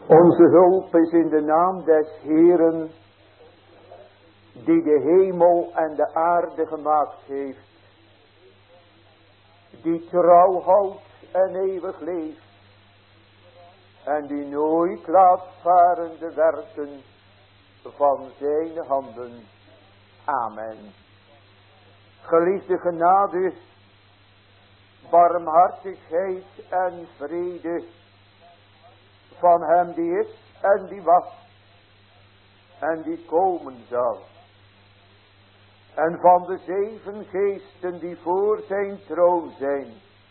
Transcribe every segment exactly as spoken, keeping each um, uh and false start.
Onze hulp is in de naam des Heeren, die de hemel en de aarde gemaakt heeft, die trouw houdt en eeuwig leeft, en die nooit laat varen de werken van zijn handen. Amen. Geliefde genade, barmhartigheid en vrede van hem die is en die was en die komen zal. En van de zeven geesten die voor zijn troon zijn.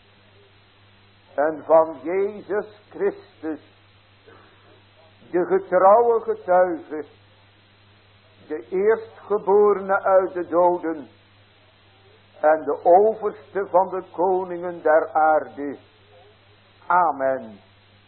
En van Jezus Christus, de getrouwe getuige, de eerstgeborene uit de doden en de overste van de koningen der aarde. Amen.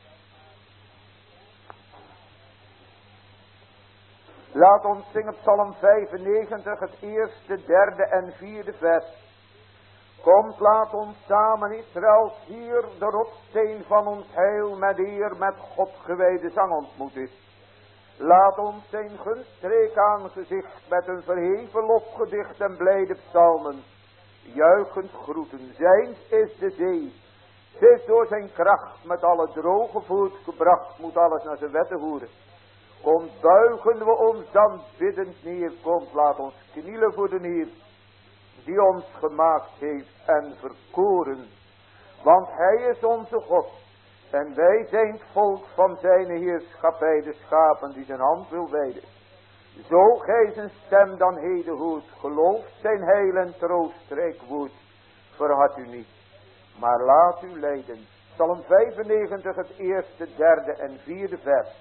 Laat ons zingen Psalm vijfennegentig, het eerste, derde en vierde vers. Komt, laat ons samen Israëls hier de rotssteen van ons heil met eer met God gewijde zang ontmoeten. Laat ons zijn gunstreek aangezicht met een verheven lofgedicht en blijde psalmen juichend groeten. Zijns is de zee, ze is door zijn kracht met alle droge voortgebracht, moet alles naar zijn wetten horen. Komt, buigen we ons dan biddend neer. Komt, laat ons knielen voor de Heer, die ons gemaakt heeft en verkoren. Want hij is onze God, en wij zijn het volk van zijn heerschappij, de schapen die zijn hand wil wijden. Zo gij zijn stem dan heden hoort, gelooft zijn heil en troostrijk woord, verhard u niet, maar laat u leiden. Psalm vijfennegentig, het eerste, derde en vierde vers.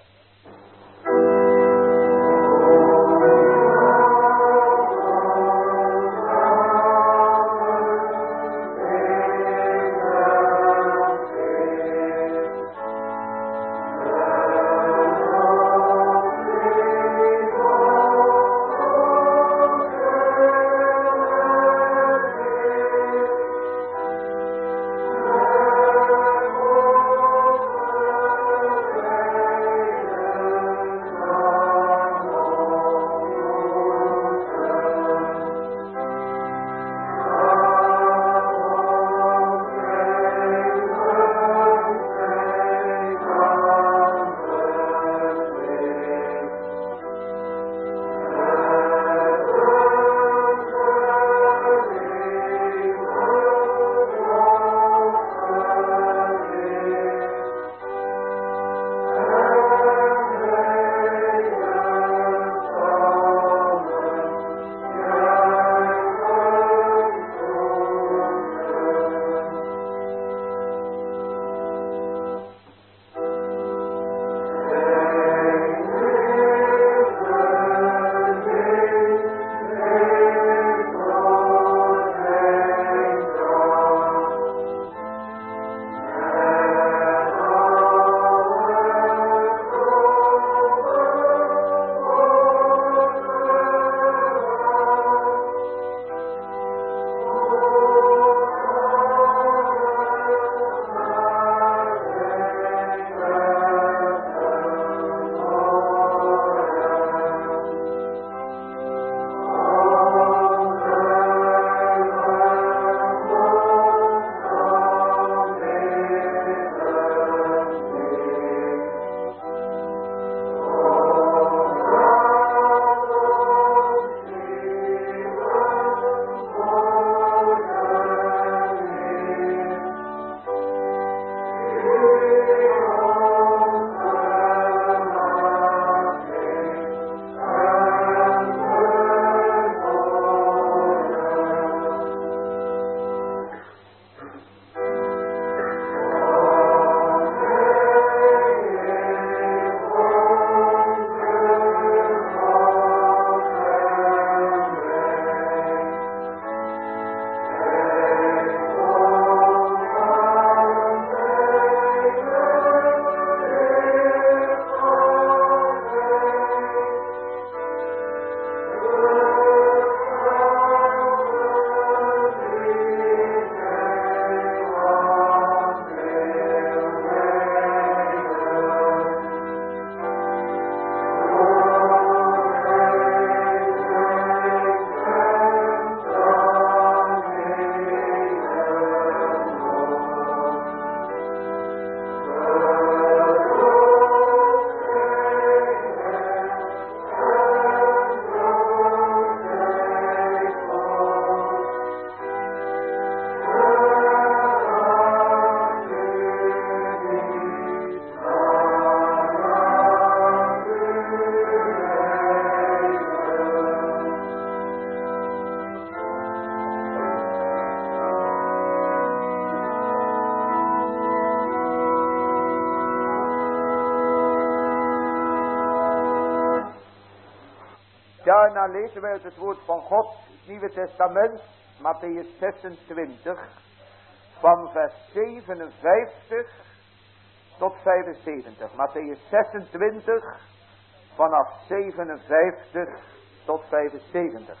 daarna lezen wij uit het woord van God, het Nieuwe Testament, Mattheüs zesentwintig, van vers zevenenvijftig tot vijfenzeventig. Mattheüs zesentwintig, vanaf zevenenvijftig tot vijfenzeventig.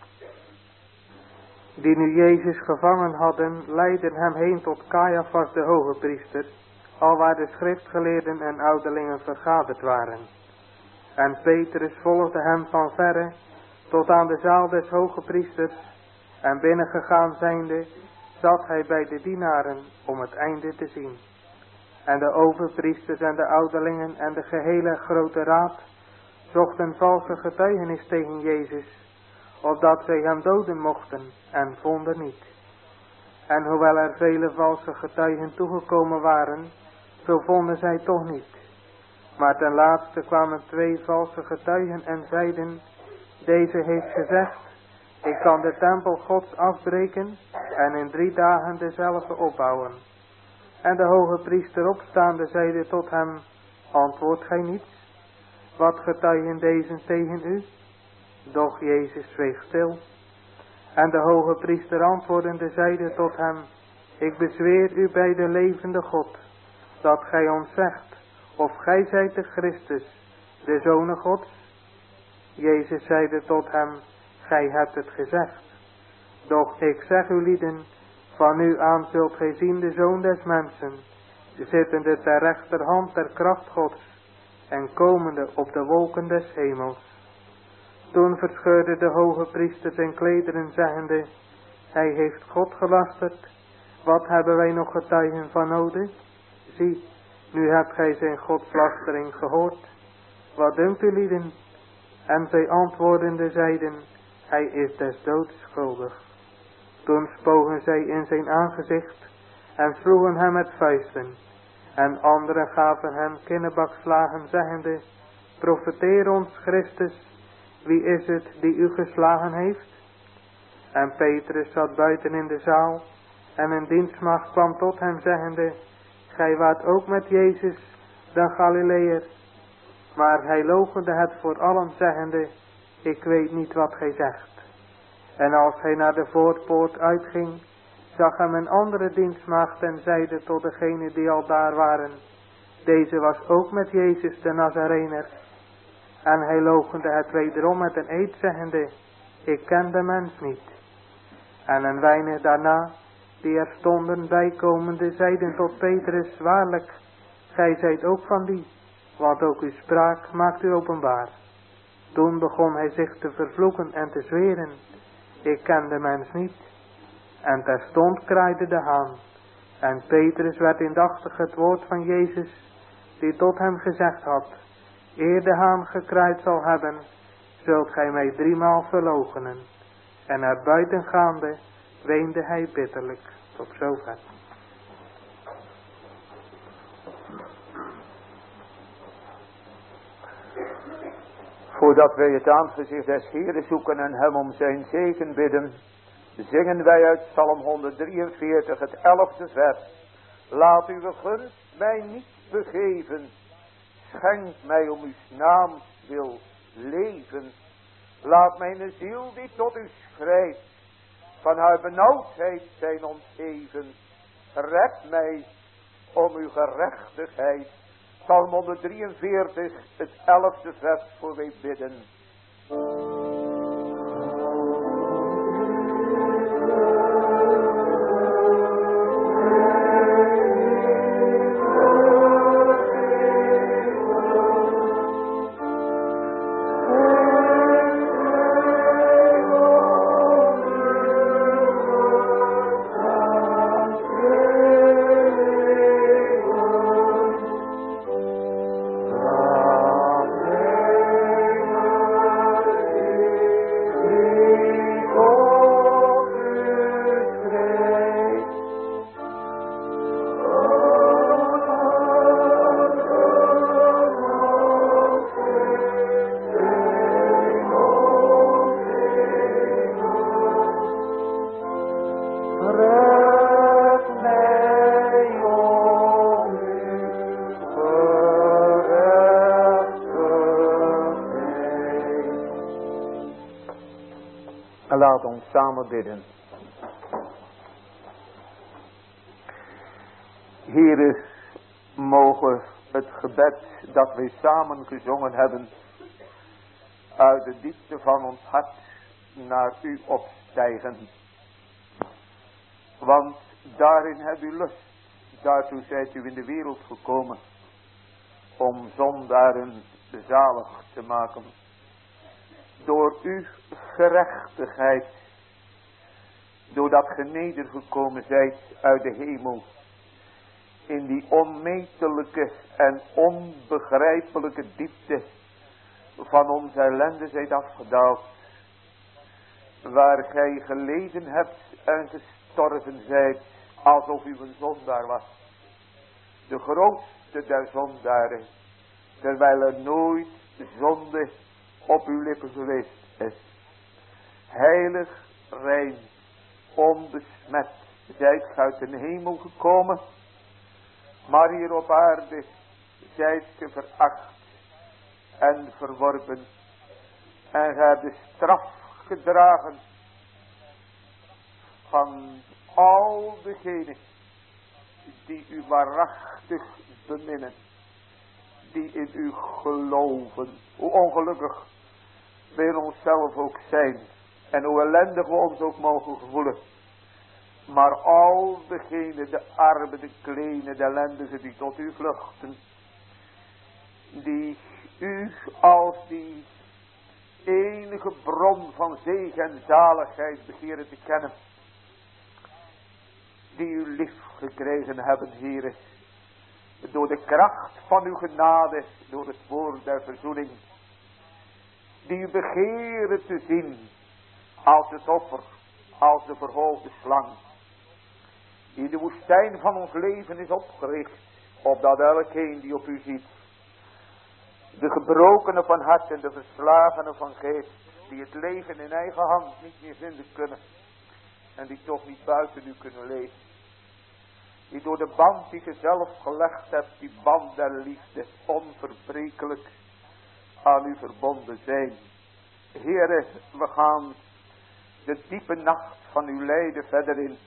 Die nu Jezus gevangen hadden, leidden hem heen tot Caiaphas de hoge priester, alwaar de schriftgeleerden en ouderlingen vergaderd waren. En Petrus volgde hem van verre, tot aan de zaal des hoge priesters, en binnengegaan zijnde, zat hij bij de dienaren om het einde te zien. En de overpriesters en de ouderlingen en de gehele grote raad zochten valse getuigenis tegen Jezus, opdat zij hem doden mochten, en vonden niet. En hoewel er vele valse getuigen toegekomen waren, zo vonden zij toch niet. Maar ten laatste kwamen twee valse getuigen en zeiden, deze heeft gezegd, ik kan de tempel Gods afbreken en in drie dagen dezelfde opbouwen. En de hoge priester opstaande zeide tot hem, antwoordt gij niets? Wat getuigen deze tegen u? Doch Jezus zweeg stil. En de hoge priester antwoordende zeide tot hem, ik bezweer u bij de levende God, dat gij ons zegt, of gij zijt de Christus, de Zoon Gods. Jezus zeide tot hem, gij hebt het gezegd. Doch ik zeg u lieden, van nu aan zult gij zien de Zoon des Mensen, zittende ter rechterhand der kracht Gods, en komende op de wolken des hemels. Toen verscheurde de hoge priester zijn klederen, zeggende, hij heeft God gelasterd, wat hebben wij nog getuigen van nodig? Zie, nu hebt gij zijn godslastering gehoord. Wat dunkt u lieden? En zij antwoordende zeiden, hij is des doods schuldig. Toen spogen zij in zijn aangezicht en sloegen hem met vuisten. En anderen gaven hem kinnebakslagen, zeggende, profeteer ons Christus, wie is het die u geslagen heeft? En Petrus zat buiten in de zaal, en een dienstmaagd kwam tot hem, zeggende, gij waart ook met Jezus, de Galileër. Maar hij loochende het voor allen, zeggende, ik weet niet wat gij zegt. En als hij naar de voorpoort uitging, zag hem een andere dienstmaagd en zeide tot degenen die al daar waren, deze was ook met Jezus de Nazarener. En hij loochende het wederom met een eed, zeggende, ik ken de mens niet. En een weinig daarna, die er stonden bijkomende, zeiden tot Petrus, waarlijk, gij zijt ook van die, want ook uw spraak maakt u openbaar. Toen begon hij zich te vervloeken en te zweren, ik ken de mens niet. En terstond kraaide de haan. En Petrus werd indachtig het woord van Jezus, die tot hem gezegd had, eer de haan gekraaid zal hebben, zult gij mij driemaal verloochenen. En naar buiten gaande, weende hij bitterlijk. Tot zover. Voordat wij het aangezicht des Heeren zoeken en hem om zijn zegen bidden, zingen wij uit Psalm honderddrieënveertig het elfde vers. Laat uw gunst mij niet begeven, schenk mij om uw naams wil leven. Laat mijn ziel die tot u schrijft, van haar benauwdheid zijn ontheven. Red mij om uw gerechtigheid. Psalm honderddrieënveertig, het elfde vers voor wij bidden. Laat ons samen bidden. Heere, mogen het gebed dat wij samen gezongen hebben uit de diepte van ons hart naar u opstijgen. Want daarin hebt u lust, daartoe zijt u in de wereld gekomen om zondaren zalig te maken. Door uw gerechtigheid, doordat ge nedergekomen zijt uit de hemel, in die onmetelijke en onbegrijpelijke diepte van onze ellende zijt afgedaald, waar gij geleden hebt en gestorven zijt, alsof u een zondaar was. De grootste der zondaren, terwijl er nooit zonde op uw lippen geweest is. Heilig, rein, onbesmet, zijt ge uit de hemel gekomen, maar hier op aarde zijt ge veracht en verworpen. En ge hebt de straf gedragen van al degenen die u waarachtig beminnen, die in u geloven. Hoe ongelukkig we in onszelf ook zijn en hoe ellendig we ons ook mogen gevoelen. Maar al degenen, de armen, de kleine, de ellendigen die tot u vluchten, die u als die enige bron van zegen en zaligheid begeren te kennen, die u lief gekregen hebben, Heere, door de kracht van uw genade, door het woord der verzoening, die u begeren te zien als het offer, als de verhoogde slang, die de woestijn van ons leven is opgericht, opdat elkeen die op u ziet, de gebrokenen van hart en de verslagenen van geest, die het leven in eigen hand niet meer vinden kunnen, en die toch niet buiten u kunnen leven, die door de band die ge zelf gelegd hebt, die band der liefde, onverbrekelijk aan u verbonden zijn. Heere, we gaan de diepe nacht van uw lijden verder in,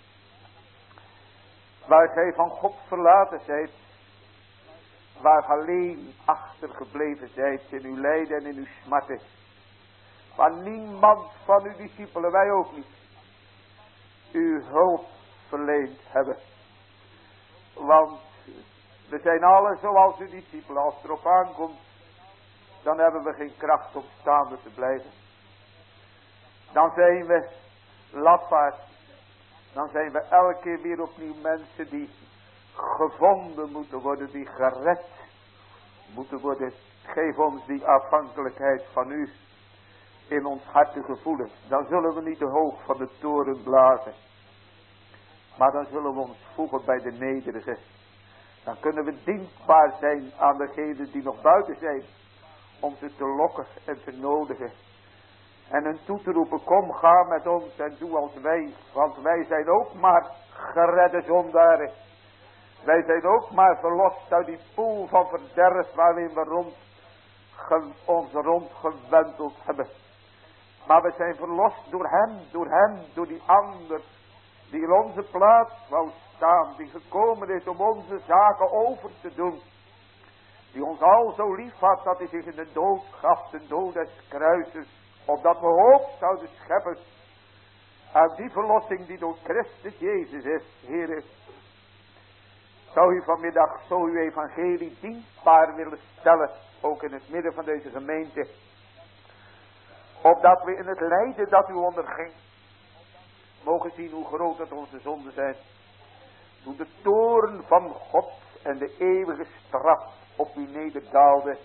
waar gij van God verlaten zijt, waar alleen achtergebleven zijt in uw lijden en in uw smarten, waar niemand van uw discipelen, wij ook niet, uw hulp verleend hebben. Want we zijn allen zoals uw discipelen. Als het erop aankomt, dan hebben we geen kracht om staande te blijven. Dan zijn we lafaard. Dan zijn we elke keer weer opnieuw mensen die gevonden moeten worden, die gered moeten worden. Geef ons die afhankelijkheid van u in ons hart te gevoelen. Dan zullen we niet te hoog van de toren blazen, maar dan zullen we ons voegen bij de nederigen. Dan kunnen we dienstbaar zijn aan degenen die nog buiten zijn, om ze te lokken en te nodigen. En hen toe te roepen, kom, ga met ons en doe als wij. Want wij zijn ook maar geredde zondaren. Wij zijn ook maar verlost uit die poel van verderf waarin we rond, ge, ons rondgewenteld hebben. Maar we zijn verlost door hem, door hem, door die ander, die in onze plaats wou staan, die gekomen is om onze zaken over te doen. Die ons al zo lief had dat hij zich in de dood gaf, de dood des kruises, opdat we hoop zouden scheppen uit die verlossing die door Christus Jezus is. Heere, zou u vanmiddag zo uw evangelie dienstbaar willen stellen, ook in het midden van deze gemeente, opdat we in het lijden dat u onderging, mogen zien hoe groot dat onze zonden zijn. Toen de toorn van God en de eeuwige straf op u nederdaalde.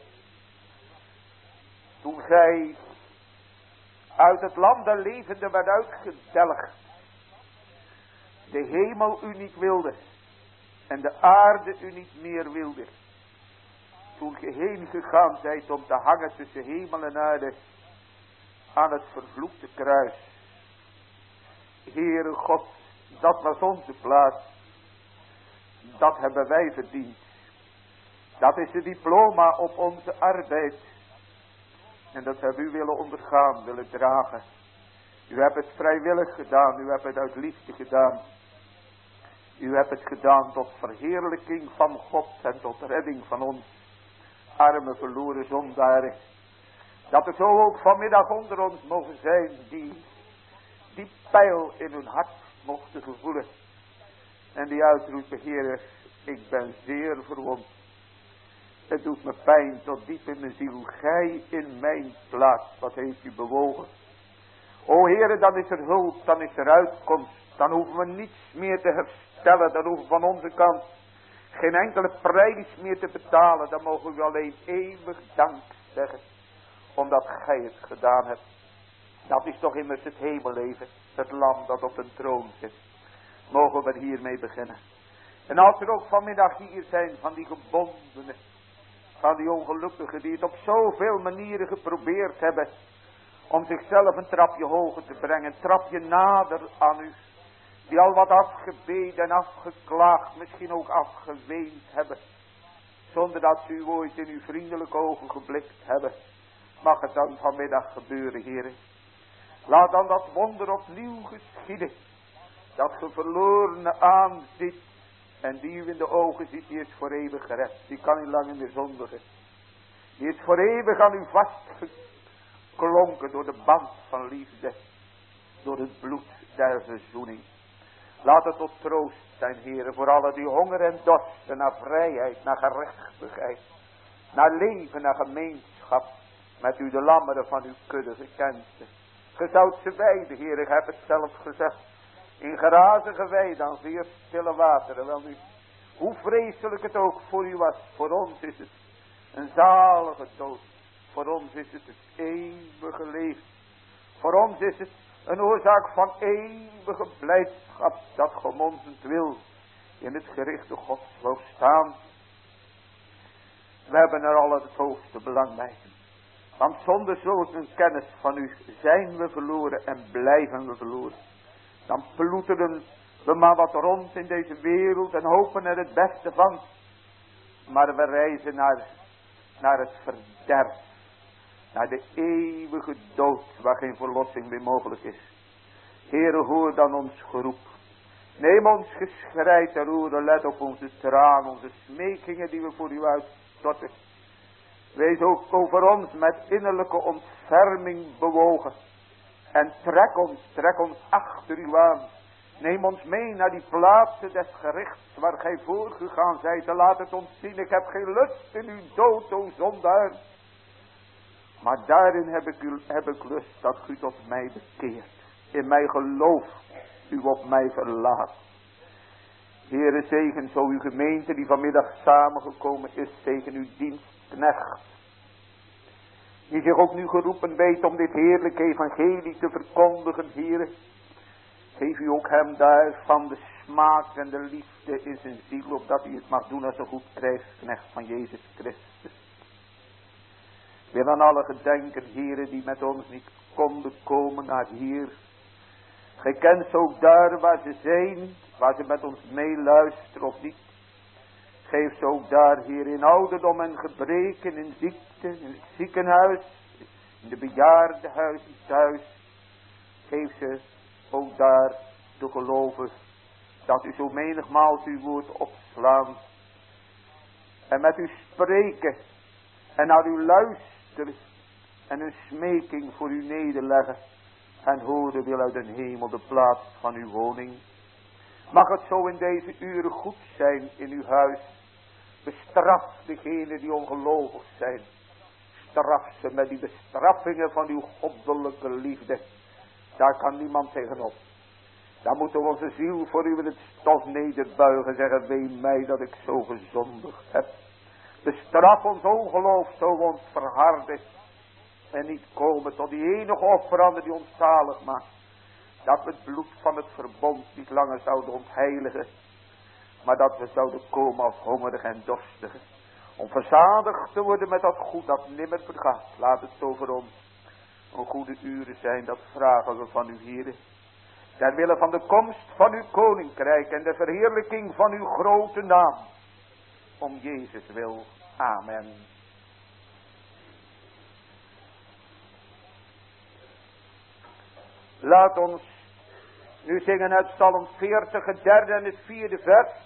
Toen gij uit het land der levenden werd uitgedelgd. De hemel u niet wilde. En de aarde u niet meer wilde. Toen ge heen gegaan zijt om te hangen tussen hemel en aarde. Aan het vervloekte kruis. Heere God, dat was onze plaats. Dat hebben wij verdiend. Dat is het diploma op onze arbeid. En dat hebben u willen ondergaan, willen dragen. U hebt het vrijwillig gedaan, u hebt het uit liefde gedaan. U hebt het gedaan tot verheerlijking van God en tot redding van ons arme verloren zondaren. Dat er zo ook vanmiddag onder ons mogen zijn die die pijl in hun hart mochten gevoelen. En die uitroepen, Heer, ik ben zeer verwond. Het doet me pijn tot diep in mijn ziel. Gij in mijn plaats, wat heeft u bewogen? O Heere, dan is er hulp, dan is er uitkomst. Dan hoeven we niets meer te herstellen. Dan hoeven we van onze kant geen enkele prijs meer te betalen. Dan mogen we alleen eeuwig dank zeggen. Omdat gij het gedaan hebt. Dat is toch immers het hemelleven. Het lam dat op een troon zit. Mogen we hiermee beginnen. En als er ook vanmiddag hier zijn van die gebondenen. Van die ongelukkigen die het op zoveel manieren geprobeerd hebben. Om zichzelf een trapje hoger te brengen. Een trapje nader aan u. Die al wat afgebeden en afgeklaagd. Misschien ook afgeweend hebben. Zonder dat ze u ooit in uw vriendelijke ogen geblikt hebben. Mag het dan vanmiddag gebeuren, heren. Laat dan dat wonder opnieuw geschieden. Dat ge verlorene aanziet. En die u in de ogen ziet, die is voor eeuwig gered. Die kan niet langer meer zondigen. Die is voor eeuwig aan u vastgeklonken door de band van liefde. Door het bloed der verzoening. Laat het tot troost zijn, heren, voor allen die honger en dorsten naar vrijheid, naar gerechtigheid. Naar leven, naar gemeenschap. Met u de lammeren van uw kudde gekend. Ge zoudt ze weiden, heren, ik heb het zelf gezegd. In gerazige weiden aan zeer stille wateren. Wel nu, hoe vreselijk het ook voor u was. Voor ons is het een zalige dood. Voor ons is het het eeuwige leven. Voor ons is het een oorzaak van eeuwige blijdschap. Dat gemonzend wil in het gerichte Gods wil staan. We hebben er al het hoogste belang bij. Want zonder zulk een kennis van u zijn we verloren en blijven we verloren. Dan ploeteren we maar wat rond in deze wereld en hopen er het beste van. Maar we reizen naar, naar het verderf. Naar de eeuwige dood waar geen verlossing meer mogelijk is. Heere, hoor dan ons geroep. Neem ons geschrei ter oore, let op onze tranen, onze smekingen die we voor u uitstorten. Wees ook over ons met innerlijke ontferming bewogen. En trek ons, trek ons achter u aan. Neem ons mee naar die plaatsen des gerichts waar gij voorgegaan zijt. En laat het ons zien, ik heb geen lust in uw dood, o zondaar. Maar daarin heb ik, u, heb ik lust dat u tot mij bekeert. In mij geloof, u op mij verlaat. Heere, zegen zo uw gemeente die vanmiddag samengekomen is tegen uw dienstknecht. Die zich ook nu geroepen weet om dit heerlijke evangelie te verkondigen, Heere. Geef u ook hem daarvan de smaak en de liefde in zijn ziel, opdat hij het mag doen als een goed krijgsknecht van Jezus Christus. Wil aan alle gedenken, Heere, die met ons niet konden komen naar hier. Gij kent ze ook daar waar ze zijn, waar ze met ons meeluisteren of niet. Geef ze ook daar, Heer, in ouderdom en gebreken, in ziekte, in het ziekenhuis, in de bejaardenhuizen thuis. Geef ze ook daar te geloven dat u zo menigmaal uw woord opslaan. En met u spreken en naar u luisteren en een smeking voor u nederleggen. En horen wil uit den hemel de plaats van uw woning. Mag het zo in deze uren goed zijn in uw huis. Bestraf degenen die ongelovig zijn. Straf ze met die bestraffingen van uw goddelijke liefde. Daar kan niemand tegenop. Daar moeten we onze ziel voor u in het stof nederbuigen. Zeggen, wee mij dat ik zo gezondigd heb. Bestraf ons ongeloof zo ons verharden. En niet komen tot die enige offerande die ons zalig maakt. Dat we het bloed van het verbond niet langer zouden ontheiligen. Maar dat we zouden komen als hongerig en dorstig. Om verzadigd te worden met dat goed dat nimmer vergaat. Laat het zo voor ons een goede uren zijn. Dat vragen we van u, Heere. Ter wille van de komst van uw koninkrijk. En de verheerlijking van uw grote naam. Om Jezus wil. Amen. Laat ons nu zingen uit Psalm veertig, het derde en het vierde vers.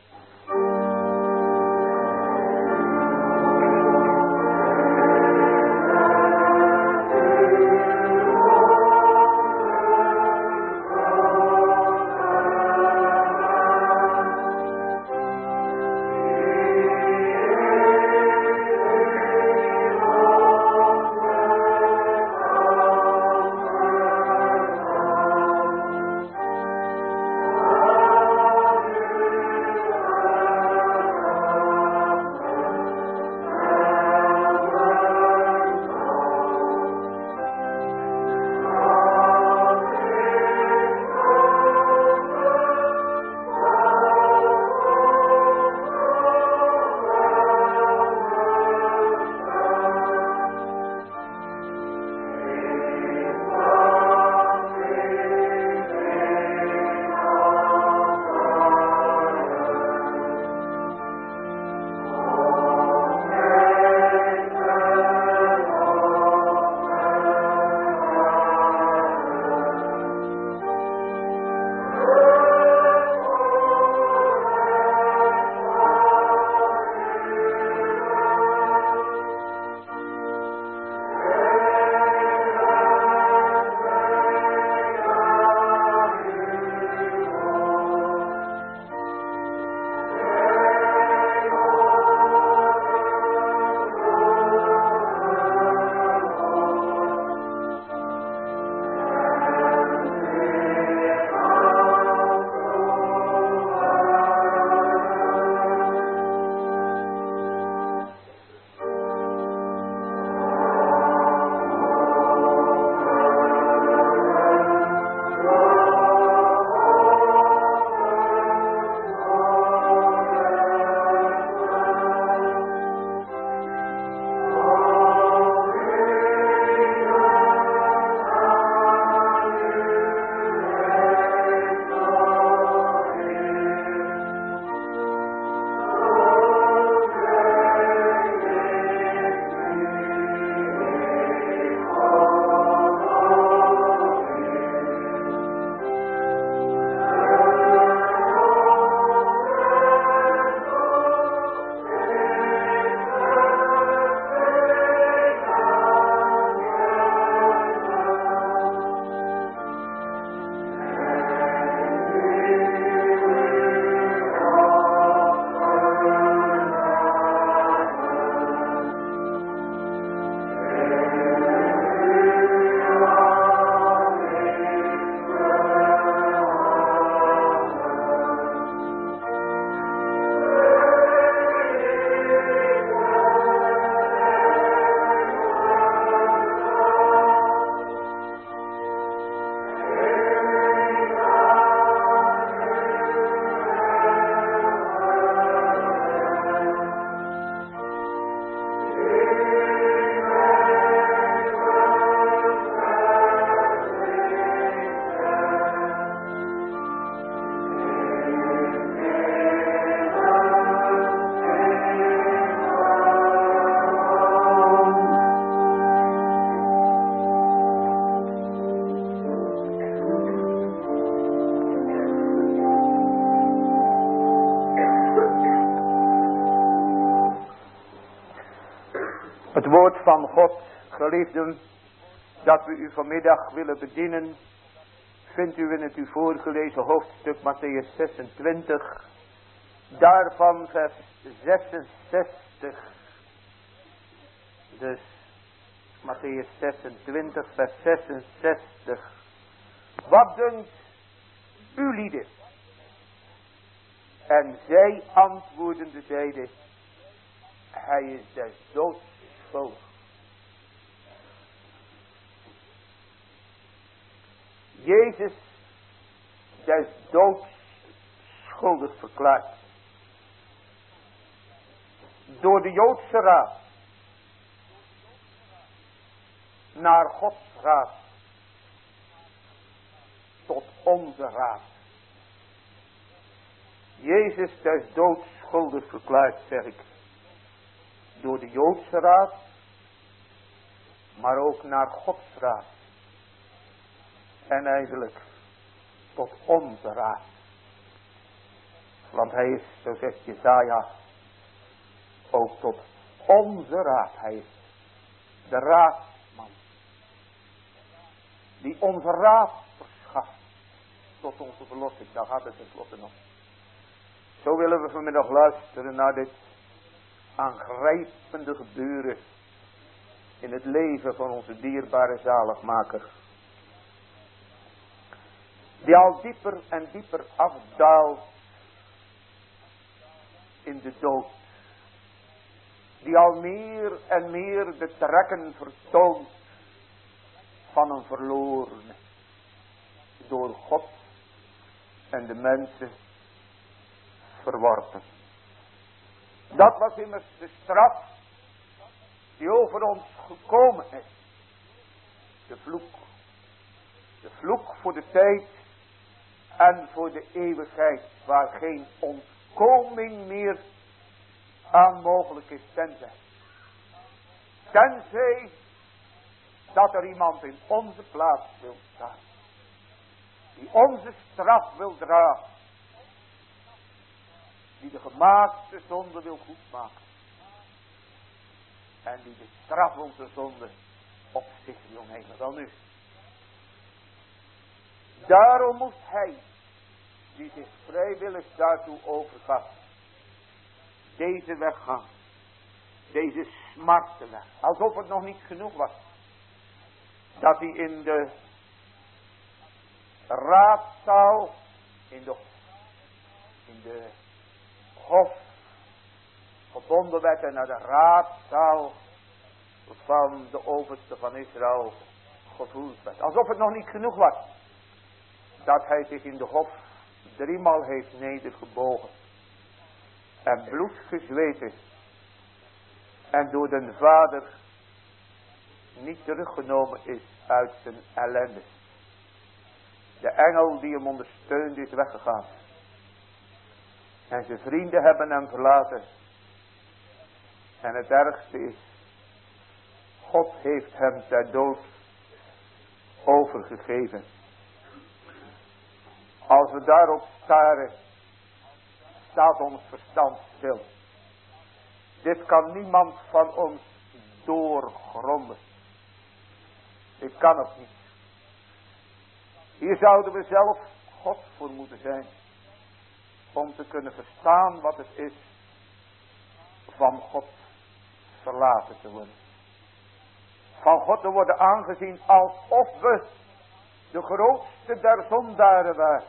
Het woord van God, geliefden, dat we u vanmiddag willen bedienen, vindt u in het u voorgelezen hoofdstuk Mattheüs zesentwintig, daarvan vers zesenzestig. Dus Mattheüs zesentwintig, vers zesenzestig. Wat dunkt u lieden? En zij antwoordende zeiden, hij is des doods schuldig. Jezus des doods schuldig verklaard. Door de Joodse raad. Naar Gods raad. Tot onze raad. Jezus des doods schuldig verklaard, zeg ik. Door de Joodse raad. Maar ook naar Gods raad. En eigenlijk tot onze raad. Want hij is, zo zegt Jesaja, ook tot onze raad. Hij is de raadsman. Die onze raad verschaft tot onze verlossing. Daar gaat het tenslotte om. Zo willen we vanmiddag luisteren naar dit aangrijpende gebeuren in het leven van onze dierbare zaligmaker. Die al dieper en dieper afdaalt in de dood. Die al meer en meer de trekken vertoont van een verlorene. Door God en de mensen verworpen. Dat was immers de straf die over ons gekomen is. De vloek. De vloek voor de tijd en voor de eeuwigheid, waar geen ontkoming meer aan mogelijk is, tenzij. Tenzij dat er iemand in onze plaats wil staan. Die onze straf wil dragen. Die de gemaakte zonde wil goedmaken. En die de straf onze zonde op zich wil nemen. Wel nu. Daarom moest hij, die zich vrijwillig daartoe overgaf, deze weg gaan. Deze smartenweg. Alsof het nog niet genoeg was. Dat hij in de raadzaal, in de, in de hof, gebonden werd en naar de raadzaal van de overste van Israël gevoerd werd. Alsof het nog niet genoeg was. Dat hij zich in de hof driemaal heeft nedergebogen. En bloed gezweten. En door den Vader niet teruggenomen is uit zijn ellende. De engel die hem ondersteunde is weggegaan. En zijn vrienden hebben hem verlaten. En het ergste is, God heeft hem ter dood overgegeven. Als we daarop staren, staat ons verstand stil. Dit kan niemand van ons doorgronden. Dit kan het niet. Hier zouden we zelf God voor moeten zijn. Om te kunnen verstaan wat het is van God verlaten te worden. Van God te worden aangezien alsof we de grootste der zondaren waren.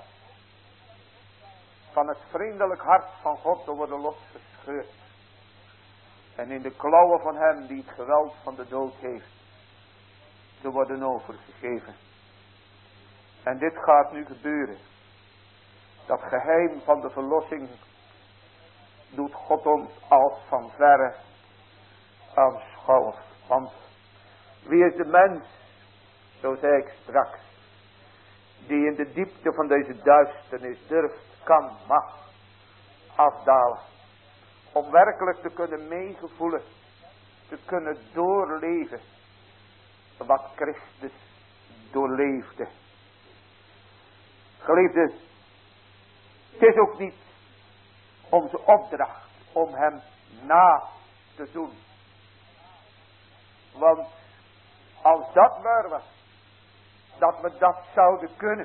Van het vriendelijk hart van God te worden losgescheurd. En in de klauwen van hem die het geweld van de dood heeft, te worden overgegeven. En dit gaat nu gebeuren. Dat geheim van de verlossing doet God ons als van verre aanschouwen. Want wie is de mens, zo zei ik straks, die in de diepte van deze duisternis durft, kan, mag afdalen. Om werkelijk te kunnen meegevoelen, te kunnen doorleven wat Christus doorleefde. Geliefde, het is ook niet onze opdracht om hem na te doen. Want als dat waar was, dat we dat zouden kunnen,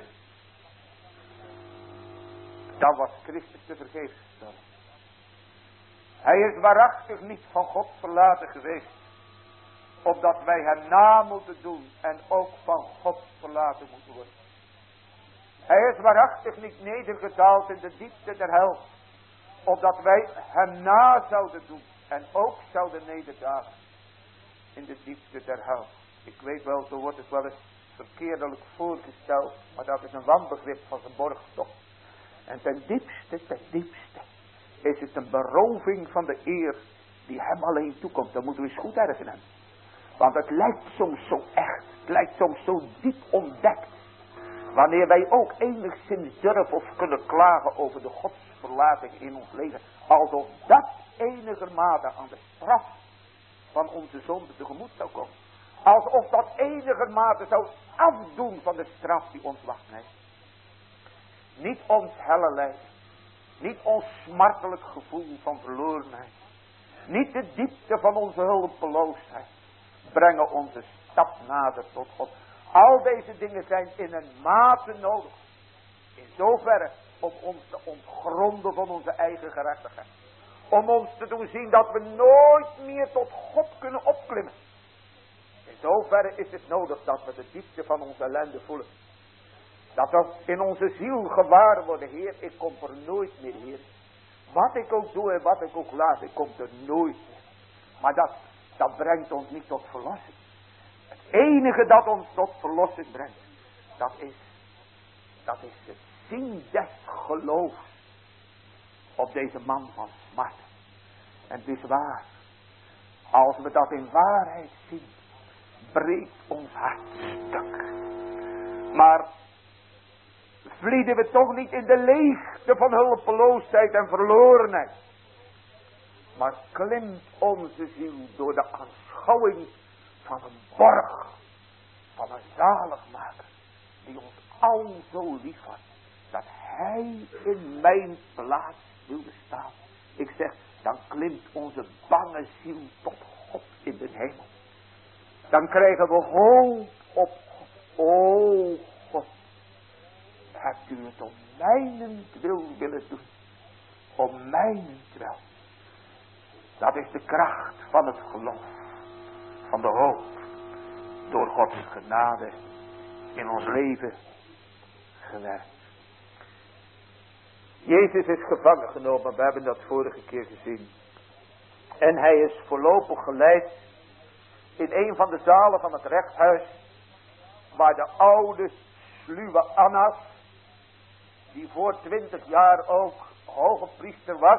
dan was Christus te vergeefs gesteld. Hij is waarachtig niet van God verlaten geweest, opdat wij hem na moeten doen en ook van God verlaten moeten worden. Hij is waarachtig niet nedergedaald in de diepte der hel, opdat wij hem na zouden doen en ook zouden nederdalen in de diepte der hel. Ik weet wel, zo wordt het wel eens verkeerdelijk voorgesteld, maar dat is een wanbegrip van zijn borgtocht. En ten diepste, ten diepste is het een beroving van de eer die hem alleen toekomt. Dat moeten we eens goed erkennen. Want het lijkt soms zo echt, het lijkt soms zo diep ontdekt. Wanneer wij ook enigszins durven of kunnen klagen over de godsverlating in ons leven. Alsof dat enigermate aan de straf van onze zonde tegemoet zou komen. Alsof dat enigermate zou afdoen van de straf die ons wacht. Nee. Niet ons helle lijden. Niet ons smartelijk gevoel van verlorenheid. Niet de diepte van onze hulpeloosheid. Brengen onze stap nader tot God. Al deze dingen zijn in een mate nodig. In zoverre om ons te ontgronden van onze eigen gerechtigheid. Om ons te doen zien dat we nooit meer tot God kunnen opklimmen. In zoverre is het nodig dat we de diepte van onze ellende voelen. Dat we in onze ziel gewaar worden, Heer, ik kom er nooit meer, Heer. Wat ik ook doe en wat ik ook laat, ik kom er nooit meer. Maar dat, dat brengt ons niet tot verlossing. Het enige dat ons tot verlossing brengt, dat is, dat is het zien des geloofs op deze man van smart. En het is waar, als we dat in waarheid zien, breekt ons hart stuk. Maar vlieden we toch niet in de leegte van hulpeloosheid en verlorenheid. Maar klimt onze ziel door de aanschouwing van een borg, van een zaligmaker, die ons al zo lief had, dat hij in mijn plaats wilde staan. Ik zeg, dan klimt onze bange ziel tot God in de hemel. Dan krijgen we hoop op God. O God, hebt u het om mijnentwil willen doen. Om mijnentwil. Dat is de kracht van het geloof. Van de hoop. Door Gods genade in ons leven gewerkt. Jezus is gevangen genomen. We hebben dat vorige keer gezien. En hij is voorlopig geleid in een van de zalen van het rechthuis. Waar de oude sluwe Annas, die voor twintig jaar ook hoge priester was,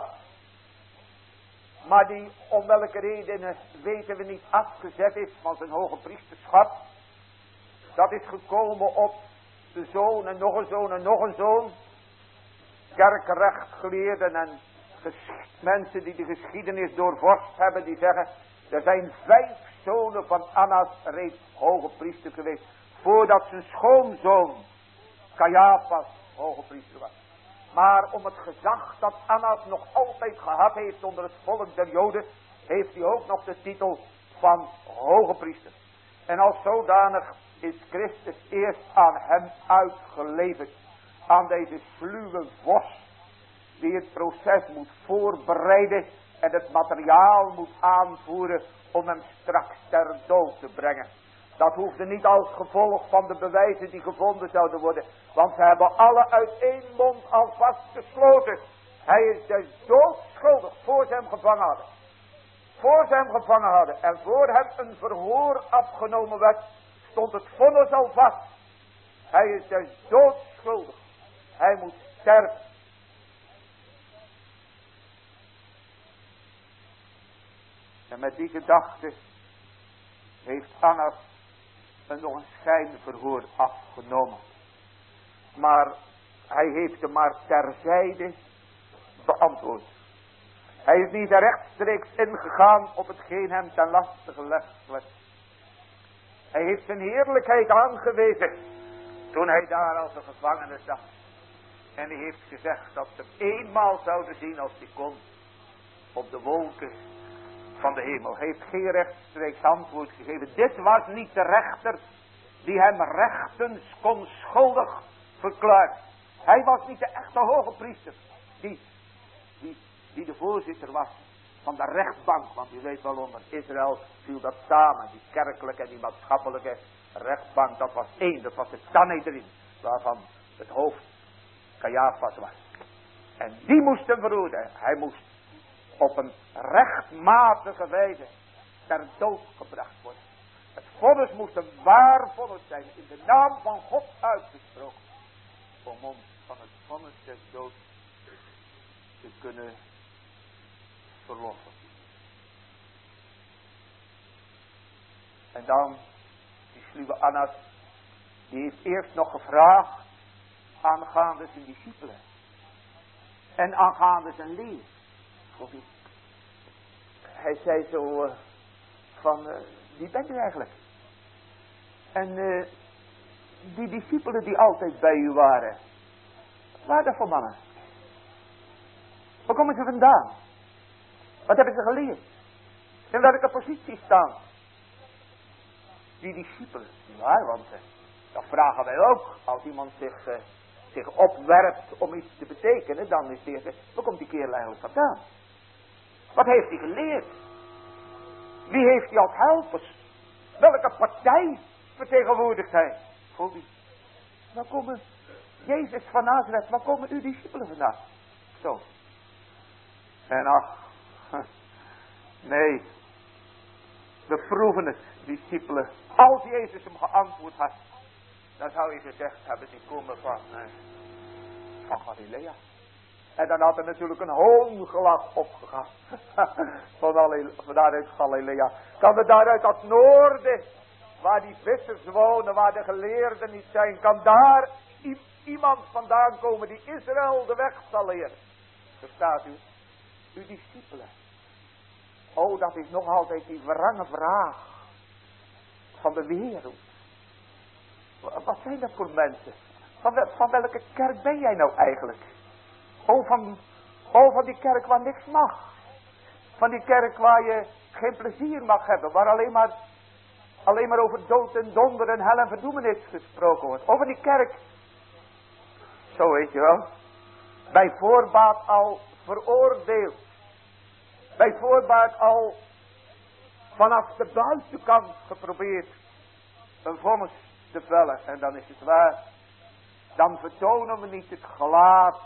maar die om welke redenen weten we niet afgezet is van zijn hoge priesterschap. Dat is gekomen op de zoon en nog een zoon en nog een zoon. Kerkrechtgeleerden en mensen die de geschiedenis doorvorst hebben, die zeggen, er zijn vijf zonen van Annas reeds hoge priester geweest, voordat zijn schoonzoon Caiaphas hoge priester was. Maar om het gezag dat Annas nog altijd gehad heeft onder het volk der Joden, heeft hij ook nog de titel van hoge priester. En als zodanig is Christus eerst aan hem uitgeleverd. Aan deze sluwe vos, die het proces moet voorbereiden en het materiaal moet aanvoeren om hem straks ter dood te brengen. Dat hoefde niet als gevolg van de bewijzen die gevonden zouden worden. Want ze hebben alle uit één mond al vastgesloten. Hij is dus doodschuldig voor ze hem gevangen hadden. Voor ze hem gevangen hadden en voor hem een verhoor afgenomen werd, stond het vonnis al vast. Hij is dus doodschuldig. Hij moet sterven. En met die gedachte heeft Annas en nog een schijnverhoor afgenomen. Maar hij heeft hem maar terzijde beantwoord. Hij is niet rechtstreeks ingegaan op hetgeen hem ten laste gelegd werd. Hij heeft zijn heerlijkheid aangewezen toen hij daar als een gevangene zat. En hij heeft gezegd dat ze hem eenmaal zouden zien als hij kon op de wolken van de hemel. Hij heeft geen rechtstreeks antwoord gegeven. Dit was niet de rechter die hem rechtens kon schuldig verklaart. Hij was niet de echte hoge priester die, die, die de voorzitter was van de rechtbank. Want u weet wel, onder Israël viel dat samen. Die kerkelijke en die maatschappelijke rechtbank, dat was één. Dat was de Sanhedrin, waarvan het hoofd Caiaphas was. En die moest hem veroordelen. Hij moest op een rechtmatige wijze ter dood gebracht worden. Het vonnis moest een waar vonnis zijn, in de naam van God uitgesproken, om ons van het vonnis des doods te kunnen verlossen. En dan, die sluwe Annas, die heeft eerst nog gevraagd aangaande zijn discipelen en aangaande zijn leer. Hij zei zo uh, van, uh, wie bent u eigenlijk? En uh, die discipelen die altijd bij u waren. Wat waren dat voor mannen? Waar komen ze vandaan? Wat hebben ze geleerd? In welke positie staan? Die discipelen. Ja, want uh, dat vragen wij ook. Als iemand zich, uh, zich opwerpt om iets te betekenen, dan is hij, waar komt die kerel eigenlijk vandaan? Wat heeft hij geleerd? Wie heeft hij als helpers? Welke partij vertegenwoordigt hij? Voor wie? Waar komen Jezus van Nazareth, waar komen uw discipelen vandaan? Zo. En ach, nee, we proeven het, discipelen. Als Jezus hem geantwoord had, dan zou hij gezegd hebben, die komen van, eh, van Galilea. En dan had er natuurlijk een hoongelach opgegaan. van alle, vanuit Galilea. Kan het daaruit dat noorden, waar die vissers wonen, waar de geleerden niet zijn, kan daar i- iemand vandaan komen die Israël de weg zal leren? Verstaat u? Uw discipelen. Oh, dat is nog altijd die wrange vraag van de wereld. Wat zijn dat voor mensen? Van, wel, van welke kerk ben jij nou eigenlijk? Oh van, oh, van die kerk waar niks mag. Van die kerk waar je geen plezier mag hebben. Waar alleen maar, alleen maar over dood en donder en hel en verdoemenis gesproken wordt. Over die kerk. Zo weet je wel. Bij voorbaat al veroordeeld. Bij voorbaat al vanaf de buitenkant geprobeerd een vonnis te vellen. En dan is het waar. Dan vertonen we niet het gelaat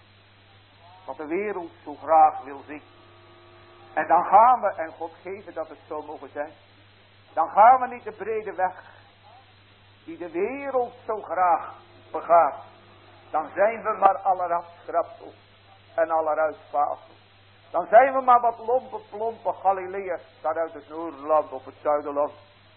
wat de wereld zo graag wil zien. En dan gaan we, en God geven dat het zo mogen zijn. Dan gaan we niet de brede weg die de wereld zo graag begaat. Dan zijn we maar allerat schrapsel en alleruit fabel. Dan zijn we maar wat lompe, plompe Galileërs daar uit het Noorderland of het Zuiderland.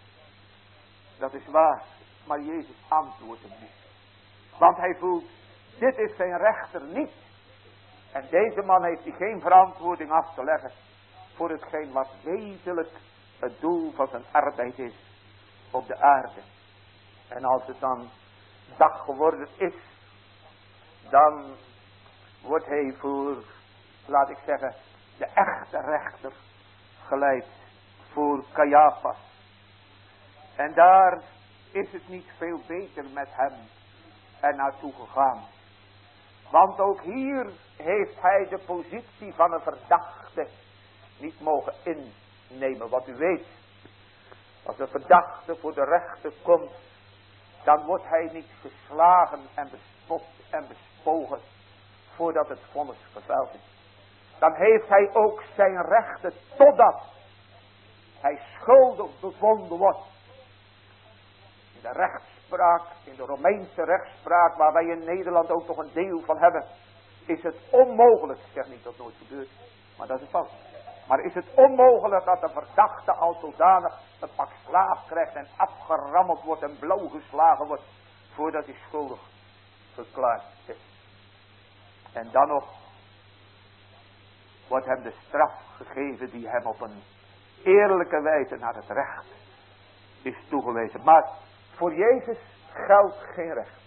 Dat is waar, maar Jezus antwoordt hem niet. Want hij voelt, dit is zijn rechter niet. En deze man heeft hij geen verantwoording af te leggen voor hetgeen wat wezenlijk het doel van zijn arbeid is op de aarde. En als het dan dag geworden is, dan wordt hij voor, laat ik zeggen, de echte rechter geleid voor Caiaphas. En daar is het niet veel beter met hem er naartoe gegaan. Want ook hier heeft hij de positie van een verdachte niet mogen innemen. Wat u weet, als een verdachte voor de rechter komt, dan wordt hij niet geslagen en bespot en bespogen voordat het vonnis geveld is. Dan heeft hij ook zijn rechten totdat hij schuldig bevonden wordt. In de rechtspraak, in de Romeinse rechtspraak, waar wij in Nederland ook nog een deel van hebben, is het onmogelijk, ik zeg niet dat het nooit gebeurt, maar dat is fout. Maar is het onmogelijk dat de verdachte als zodanig een pak slaap krijgt en afgerammeld wordt en blauw geslagen wordt, voordat hij schuldig verklaard is. En dan nog wordt hem de straf gegeven die hem op een eerlijke wijze naar het recht is toegewezen. Maar voor Jezus geldt geen recht.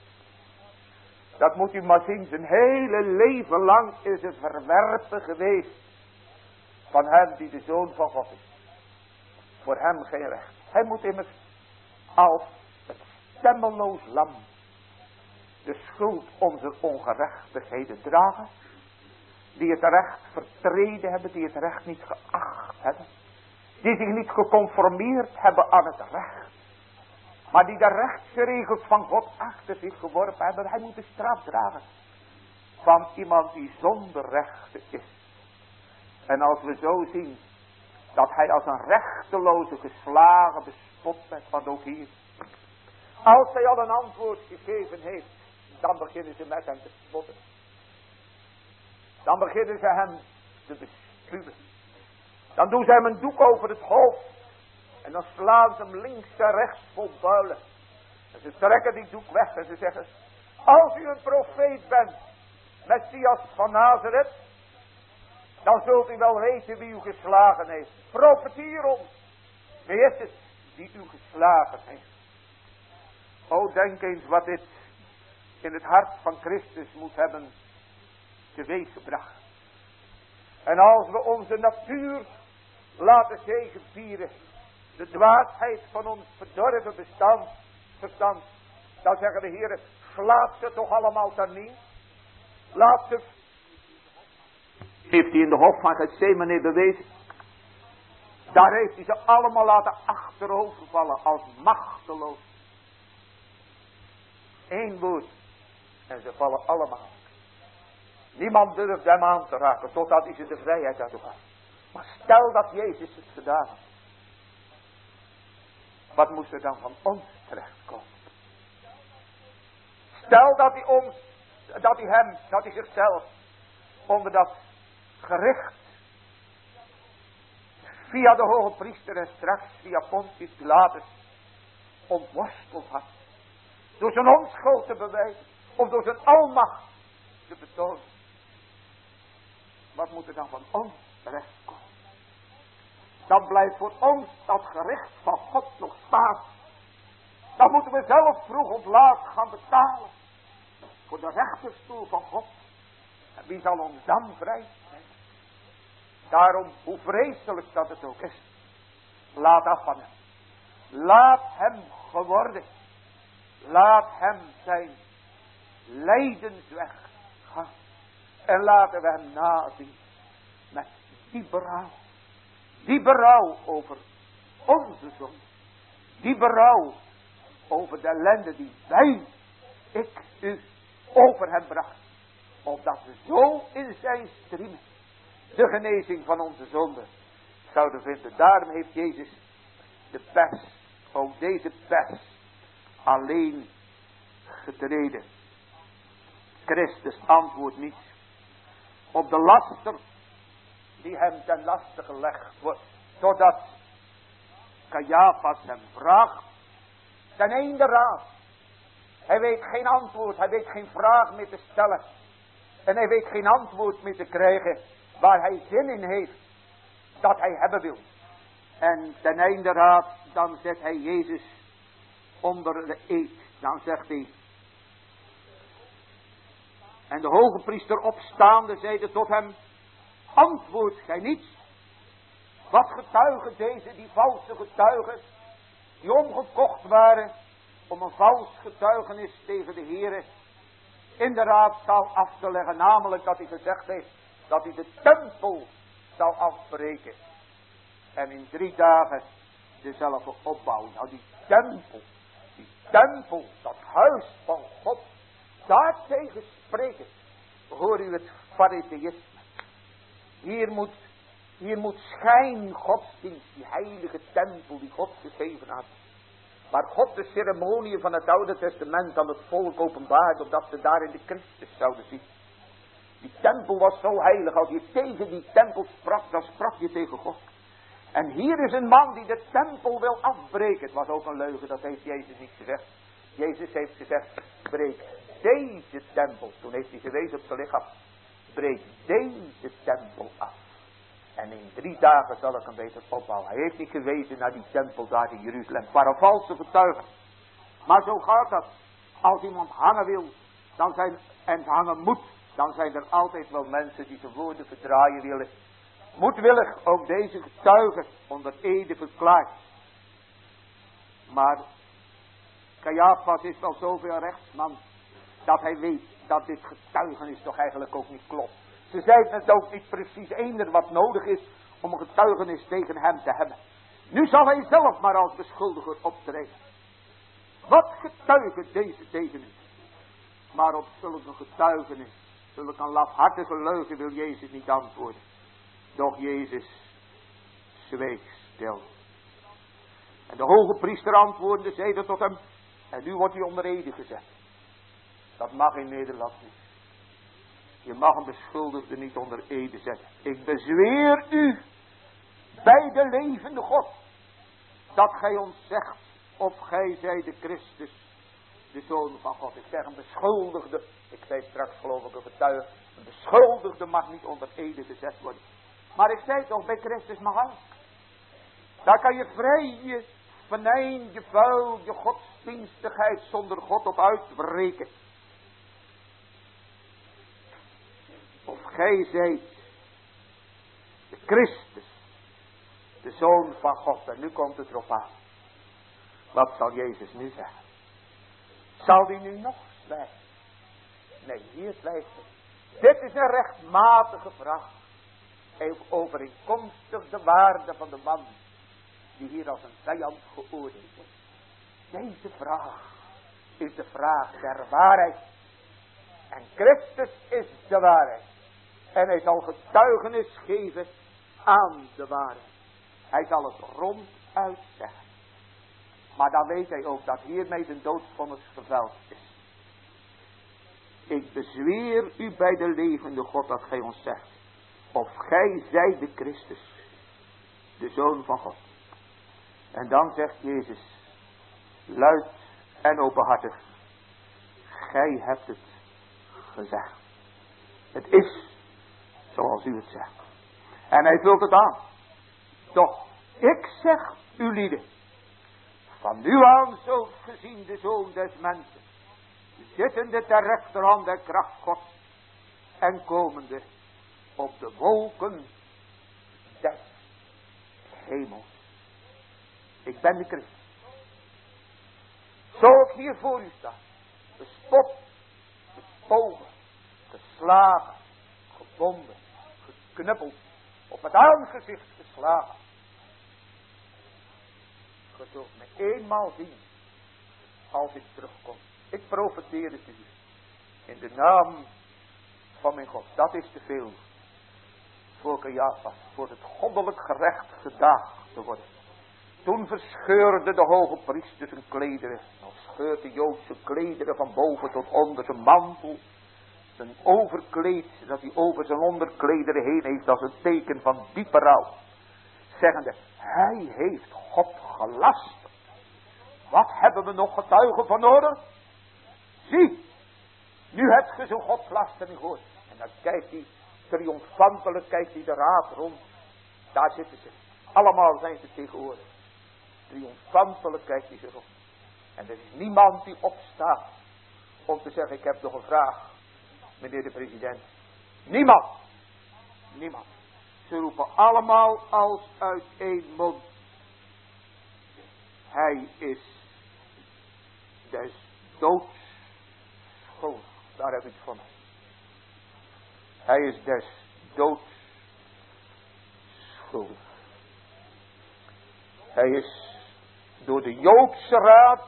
Dat moet u maar zien, zijn hele leven lang is het verwerpen geweest van hem die de Zoon van God is. Voor hem geen recht. Hij moet immers als het stemmeloos lam de schuld onze ongerechtigheden dragen, die het recht vertreden hebben, die het recht niet geacht hebben, die zich niet geconformeerd hebben aan het recht, maar die de rechtsregels van God achter zich geworpen hebben. Hij moet de straf dragen van iemand die zonder rechten is. En als we zo zien dat hij als een rechteloze geslagen bespot werd, want ook hier, als hij al een antwoord gegeven heeft, dan beginnen ze met hem te spotten. Dan beginnen ze hem te bespuwen. Dan doen ze hem een doek over het hoofd. En dan slaan ze hem links en rechts vol builen. En ze trekken die doek weg en ze zeggen, als u een profeet bent, Messias van Nazareth, dan zult u wel weten wie u geslagen heeft. Profeteer ons. Wie is het die u geslagen heeft? O, denk eens wat dit in het hart van Christus moet hebben teweeggebracht. En als we onze natuur laten zegevieren, de dwaasheid van ons verdorven bestand, verstand, dan zeggen de Heer, laat ze toch allemaal ter neer. Laat ze. Heeft hij in de hof van Gethsemane bewezen. Daar heeft hij ze allemaal laten achterovervallen als machteloos. Eén woord en ze vallen allemaal. Niemand durft hem aan te raken totdat hij ze de vrijheid uit had. Maar stel dat Jezus het gedaan had. Wat moest er dan van ons terechtkomen? Stel dat hij ons, dat hij hem, dat hij zichzelf onder dat gericht via de hoge priester en straks via Pontius Pilatus ontworsteld had. Door zijn onschuld te bewijzen of door zijn almacht te betonen. Wat moet er dan van ons terechtkomen? Dan blijft voor ons dat gericht van God nog staan. Dan moeten we zelf vroeg of laat gaan betalen. Voor de rechterstoel van God. En wie zal ons dan vrij zijn? Daarom, hoe vreselijk dat het ook is. Laat af van hem. Laat hem geworden. Laat hem zijn lijdensweg gaan. En laten we hem nazien. Met die berouw. Die berouw over onze zonde. Die berouw over de ellende die wij, ik, u, over hem bracht. Opdat we zo in zijn striemen de genezing van onze zonde zouden vinden. Daarom heeft Jezus de pers, ook deze pers, alleen getreden. Christus antwoordt niet op de laster die hem ten laste gelegd wordt. Totdat Caiaphas hem vraagt. Ten einde raad. Hij weet geen antwoord. Hij weet geen vraag meer te stellen. En hij weet geen antwoord meer te krijgen. Waar hij zin in heeft. Dat hij hebben wil. En ten einde raad. Dan zet hij Jezus onder de eed. Dan zegt hij. En de hoge priester opstaande zeide tot hem. Antwoord gij niets. Wat getuigen deze, die valse getuigen, die omgekocht waren om een vals getuigenis tegen de Heere in de raadzaal af te leggen. Namelijk dat hij gezegd heeft dat hij de tempel zou afbreken. En in drie dagen dezelfde opbouwen. Nou die tempel, die tempel, dat huis van God, daartegen spreken. Hoor u het fariseïsme. Hier moet, hier moet schijn godsdienst, die heilige tempel die God gegeven had. Waar God de ceremonieën van het Oude Testament aan het volk openbaart, opdat ze daar in de Christus zouden zien. Die tempel was zo heilig, als je tegen die tempel sprak, dan sprak je tegen God. En hier is een man die de tempel wil afbreken. Het was ook een leugen, dat heeft Jezus niet gezegd. Jezus heeft gezegd, breek deze tempel. Toen heeft hij gewezen op zijn lichaam. Breek deze tempel af. En in drie dagen zal ik hem beter opbouwen. Hij heeft niet gewezen naar die tempel daar in Jeruzalem. Het waren valse getuigen. Maar zo gaat dat. Als iemand hangen wil, dan zijn, en hangen moet, dan zijn er altijd wel mensen die zijn woorden verdraaien willen. Moedwillig ook deze getuigen onder ede verklaard. Maar Caiaphas is wel zoveel rechtsman dat hij weet dat dit getuigenis toch eigenlijk ook niet klopt. Ze zeiden het ook niet precies eender wat nodig is om een getuigenis tegen hem te hebben. Nu zal hij zelf maar als beschuldiger optreden. Wat getuigen deze tegen u? Maar op zulke getuigenis, zulke een lafhartige leugen wil Jezus niet antwoorden. Doch Jezus zweeg stil. En de hoge priester antwoordde, zeide tot hem, en nu wordt hij onder ede gezet. Dat mag in Nederland niet. Je mag een beschuldigde niet onder ede zetten. Ik bezweer u bij de levende God, dat gij ons zegt, of gij zij de Christus, de Zoon van God. Ik zeg een beschuldigde, ik zei straks geloof ik een getuige, een beschuldigde mag niet onder ede gezet worden. Maar ik zei toch, bij Christus mag alles. Daar kan je vrij je venijn, je vuil, je godsdienstigheid zonder God op uitbreken. Of gij zijt de Christus, de Zoon van God. En nu komt het erop aan. Wat zal Jezus nu zeggen? Zal hij nu nog zwijgen? Nee, hier blijft het. Dit is een rechtmatige vraag. Even overeenkomstig de waarde van de man die hier als een vijand geoordeeld wordt. Deze vraag is de vraag der waarheid. En Christus is de waarheid. En hij zal getuigenis geven aan de waarheid. Hij zal het ronduit zeggen. Maar dan weet hij ook dat hiermee zijn doodsvonnis geveld is. Ik bezweer u bij de levende God dat gij ons zegt. Of gij zijt de Christus, de Zoon van God. En dan zegt Jezus, luid en openhartig. Gij hebt het gezegd. Het is zoals u het zegt. En hij vult het aan. Toch, ik zeg u lieden. Van nu aan zult gezien de Zoon des mensen. Zittende ter rechterhand der kracht God. En komende op de wolken des hemels. Ik ben de Christus. Zo ik hier voor u sta. Bespot, bespogen, geslagen, gebonden, geknuppeld, op het aangezicht geslagen. Ge zult me eenmaal zien als ik terugkom. Ik profeteer het u in de naam van mijn God. Dat is te veel voor Caiaphas, voor het goddelijk gerecht gedaagd te worden. Toen verscheurde de hoge priester zijn klederen. Dan scheurt de Joodse klederen van boven tot onder zijn mantel. Zijn overkleed dat hij over zijn onderklederen heen heeft als een teken van diepe rouw. Zeggende, hij heeft God gelast. Wat hebben we nog getuigen van nodig? Zie, nu hebt ge zo'n godslastering gehoord. En dan kijkt hij triomfantelijk, kijkt hij de raad rond. Daar zitten ze. Allemaal zijn ze tegenwoordig. Triomfantelijk kijkt hij zich op. En er is niemand die opstaat om te zeggen, ik heb nog een vraag, meneer de president. Niemand. Niemand. Ze roepen allemaal als uit één mond. Hij is des doods schuldig. Daar heb ik het van. Hij is des doods schuldig. Hij is door de Joodse raad,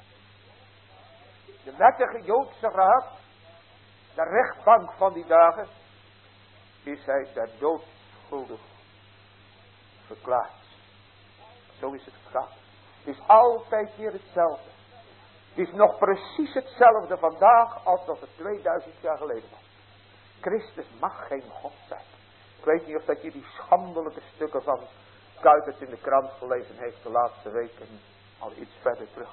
de wettige Joodse raad, de rechtbank van die dagen, is hij ter dood schuldig verklaard. Zo is het gegaan. Het is altijd weer hetzelfde. Het is nog precies hetzelfde vandaag als dat het tweeduizend jaar geleden was. Christus mag geen God zijn. Ik weet niet of dat je die schandelijke stukken van Kuipers in de krant gelezen heeft de laatste weken, al iets verder terug.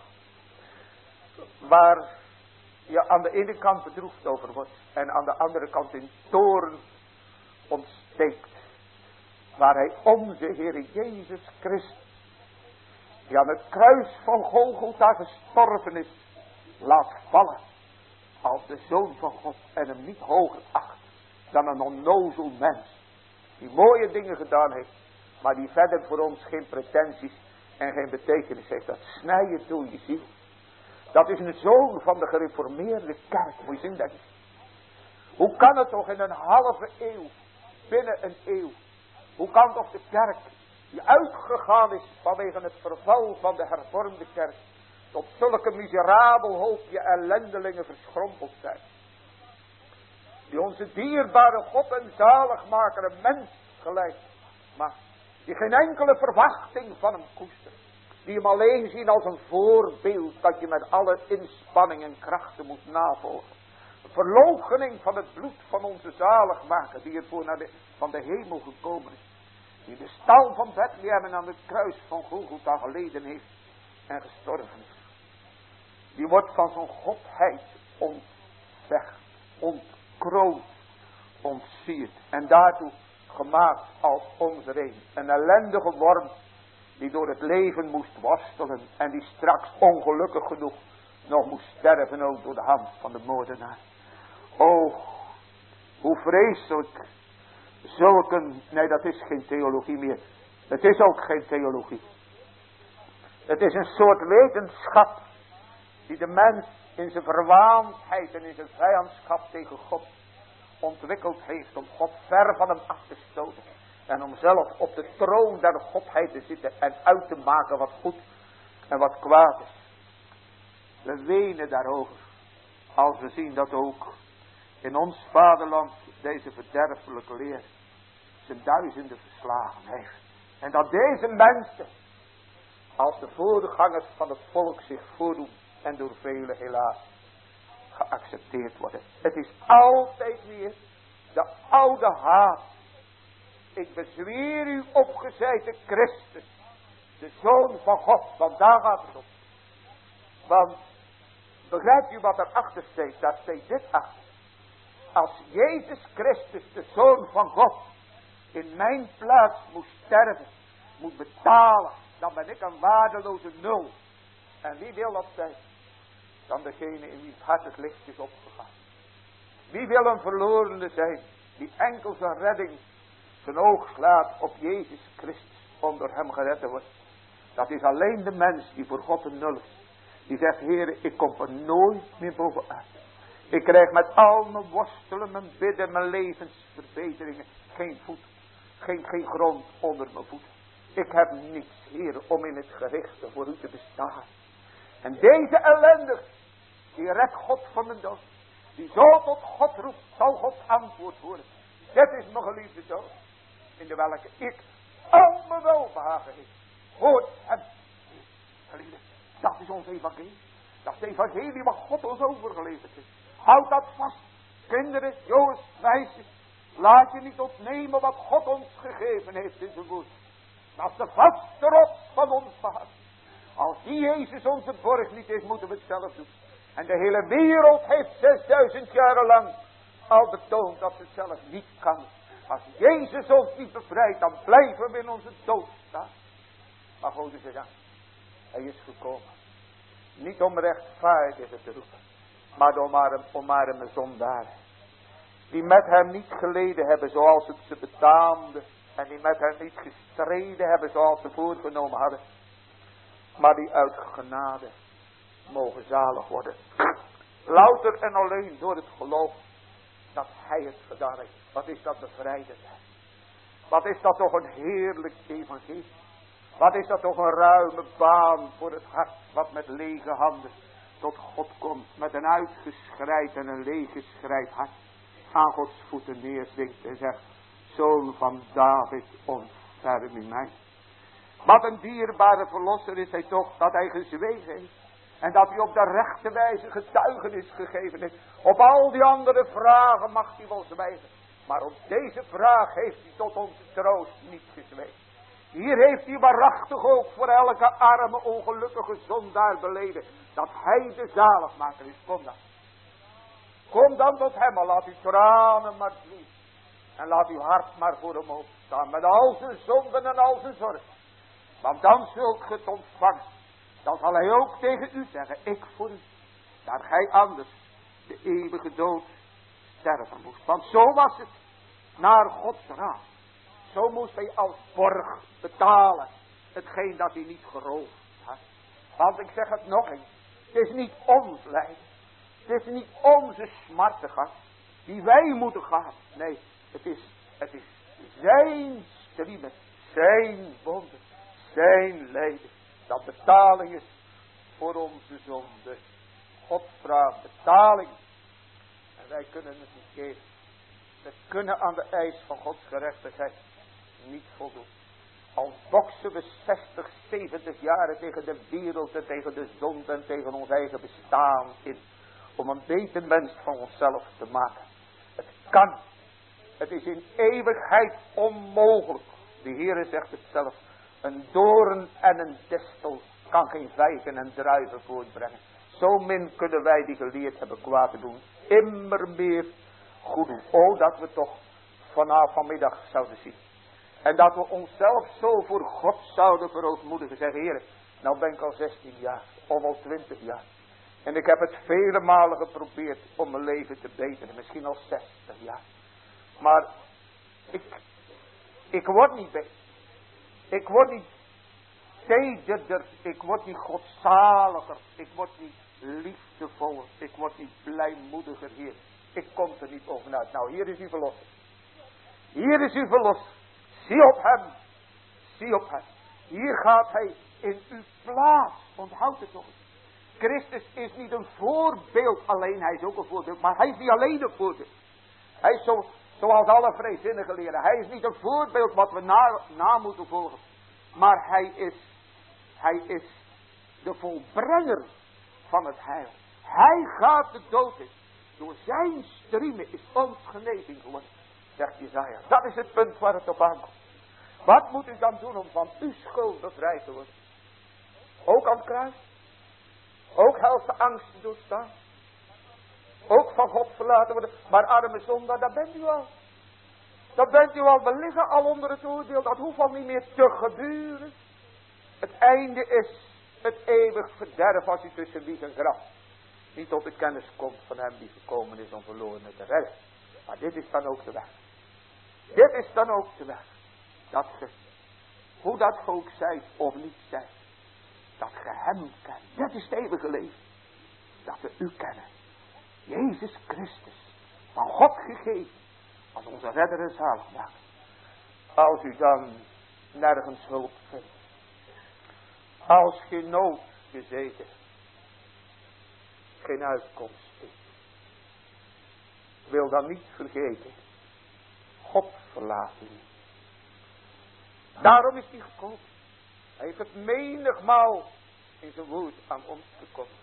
Waar je aan de ene kant bedroefd over wordt en aan de andere kant in toorn ontsteekt. Waar hij onze Heer Jezus Christus, die aan het kruis van Golgotha gestorven is, laat vallen als de Zoon van God en hem niet hoger acht dan een onnozel mens die mooie dingen gedaan heeft, maar die verder voor ons geen pretenties en geen betekenis heeft. Dat snijdt door je ziel. Dat is een zoon van de gereformeerde kerk. Moet je zien dat? Hoe kan het toch in een halve eeuw, binnen een eeuw, hoe kan toch de kerk, die uitgegaan is vanwege het verval van de hervormde kerk, tot zulke miserabel hoopje ellendelingen verschrompeld zijn. Die onze dierbare God en zaligmaker een mens gelijk maakt. Die geen enkele verwachting van hem koestert. Die hem alleen zien als een voorbeeld dat je met alle inspanning en krachten moet navolgen. Een verloochening van het bloed van onze zaligmaker die ervoor naar de, van de hemel gekomen is. Die de stal van Bethlehem en aan het kruis van Golgotha geleden heeft en gestorven is. Die wordt van zijn godheid ontzegd, ontkroond, ontsierd. En daartoe gemaakt als onze reen. Een ellendige worm die door het leven moest worstelen en die straks ongelukkig genoeg nog moest sterven ook door de hand van de moordenaar. O, hoe vreselijk zulke, nee dat is geen theologie meer, het is ook geen theologie. Het is een soort wetenschap die de mens in zijn verwaandheid en in zijn vijandschap tegen God ontwikkeld heeft om God ver van hem af te stoten. En om zelf op de troon der Godheid te zitten en uit te maken wat goed en wat kwaad is. We wenen daarover als we zien dat ook in ons vaderland deze verderfelijke leer zijn duizenden verslagen heeft. En dat deze mensen als de voorgangers van het volk zich voordoen en door velen helaas geaccepteerd worden. Het is altijd weer de oude haat. Ik bezweer u opgezijde Christus, de Zoon van God, want daar gaat het om. Want, begrijpt u wat erachter steekt? Daar steekt dit achter. Als Jezus Christus, de Zoon van God, in mijn plaats moest sterven, moet betalen, dan ben ik een waardeloze nul. En wie wil dat zijn? Dan degene in wie het hart het licht is opgegaan. Wie wil een verlorene zijn, die enkel zijn redding zijn oog slaat op Jezus Christus, om door hem gered te worden. Dat is alleen de mens die voor God een nul is. Die zegt, Heere, ik kom er nooit meer bovenuit. Ik krijg met al mijn worstelen, mijn bidden, mijn levensverbeteringen geen voet, geen, geen grond onder mijn voeten. Ik heb niets, Heere, om in het gericht voor u te bestaan. En deze ellendige, die redt God van mijn dood. Die zo tot God roept, zal God antwoord horen. Dit is mijn geliefde dood, in de welke ik al mijn welbehagen heeft. Hoort hem. Geliefde, dat is ons evangelie. Dat is het evangelie wat God ons overgeleverd heeft. Houd dat vast. Kinderen, jongens, meisjes. Laat je niet ontnemen wat God ons gegeven heeft in zijn woord. Dat is de vaste rots van ons behoud. Als die Jezus onze borg niet is, moeten we het zelf doen. En de hele wereld heeft zesduizend jaren lang al betoond dat ze het zelf niet kan. Als Jezus ons niet bevrijdt, dan blijven we in onze dood staan. Maar God is dan. Hij is gekomen. Niet om rechtvaardigen te roepen, maar om arm, om arme zondaren. Die met hem niet geleden hebben zoals het ze betaamde. En die met hem niet gestreden hebben zoals ze voorgenomen hadden. Maar die uit genade mogen zalig worden. Louter en alleen door het geloof dat hij het gedaan heeft. Wat is dat bevrijdend. Wat is dat toch een heerlijk evangelie. Wat is dat toch een ruime baan voor het hart. Wat met lege handen tot God komt. Met een uitgeschreid en een leeggeschreid hart. Aan Gods voeten neerzinkt en zegt. Zoon van David, ontferm u mij. Wat een dierbare verlosser is hij toch, dat hij gezwegen heeft. En dat hij op de rechte wijze getuigenis gegeven heeft. Op al die andere vragen mag hij wel zwijgen. Maar op deze vraag heeft hij tot onze troost niet gezwegen. Hier heeft hij waarachtig ook voor elke arme ongelukkige zondaar beleden. Dat hij de zaligmaker is. Kom dan. Kom dan tot hem en laat uw tranen maar vloeien. En laat uw hart maar voor hem opstaan. Met al zijn zonden en al zijn zorgen. Want dan zult ge het ontvangen. Dan zal hij ook tegen u zeggen. Ik voor u. Daar gij anders de eeuwige dood sterven moest. Want zo was het. Naar Gods raad. Zo moest hij als borg betalen. Hetgeen dat hij niet geroofd had. Want ik zeg het nog eens. Het is niet ons lijden. Het is niet onze smarte gaan. Die wij moeten gaan. Nee. Het is, het is zijn striemen. Zijn wonden. Zijn lijden. Dat betaling is voor onze zonde. God vraagt betaling. En wij kunnen het niet geven. We kunnen aan de eis van Gods gerechtigheid niet voldoen. Al boksen we zestig, zeventig jaren tegen de wereld en tegen de zonde en tegen ons eigen bestaan in. Om een beter mens van onszelf te maken. Het kan. Het is in eeuwigheid onmogelijk. De Heere zegt het zelf. Een doorn en een distel kan geen vijgen en druiven voortbrengen. Zo min kunnen wij die geleerd hebben kwaad te doen. Immer meer goed doen. O, dat we toch vanaf vanmiddag zouden zien. En dat we onszelf zo voor God zouden verootmoedigen. Zeggen, Heer, nou ben ik al zestien jaar. Of al twintig jaar. En ik heb het vele malen geprobeerd om mijn leven te beteren. Misschien al zestig jaar. Maar ik, ik word niet beter. Ik word niet tederder. Ik word niet godzaliger. Ik word niet liefdevoller. Ik word niet blijmoediger, Heer. Ik kom er niet over uit. Nou, hier is uw verlosser. Hier is uw verlosser. Zie op hem. Zie op hem. Hier gaat hij in uw plaats. Onthoud het nog eens. Christus is niet een voorbeeld alleen. Hij is ook een voorbeeld. Maar hij is niet alleen een voorbeeld. Hij is zo, zoals alle vrijzinnigen leren. Hij is niet een voorbeeld wat we na, na moeten volgen. Maar hij is, hij is de volbrenger van het heil. Hij gaat de dood in. Door zijn striemen is ons genezing geworden. Zegt Jesaja. Dat is het punt waar het op aankomt. Wat moet u dan doen om van uw schuld bevrijd te worden? Ook aan het kruis. Ook helse angst te doorstaan. Ook van God verlaten worden. Maar arme zondaar, daar bent u al. Daar bent u al. We liggen al onder het oordeel. Dat hoeft al niet meer te gebeuren. Het einde is het eeuwig verderf als u tussen wieg en graf niet tot de kennis komt van hem die gekomen is om verlorenen te redden. Maar dit is dan ook de weg. Dit is dan ook de weg. Dat ge, hoe dat ge ook zijt of niet zijt. Dat ge hem kent. Dat is het eeuwige leven. Dat we u kennen. Jezus Christus. Van God gegeven. Als onze redder en zaligmaker. Als u dan nergens hulp vindt. Als geen nood gezeten. Geen uitkomst is. Wil dan niet vergeten. God verlaat u niet. Daarom is hij gekomen. Hij heeft het menigmaal in zijn woord aan ons gekomen.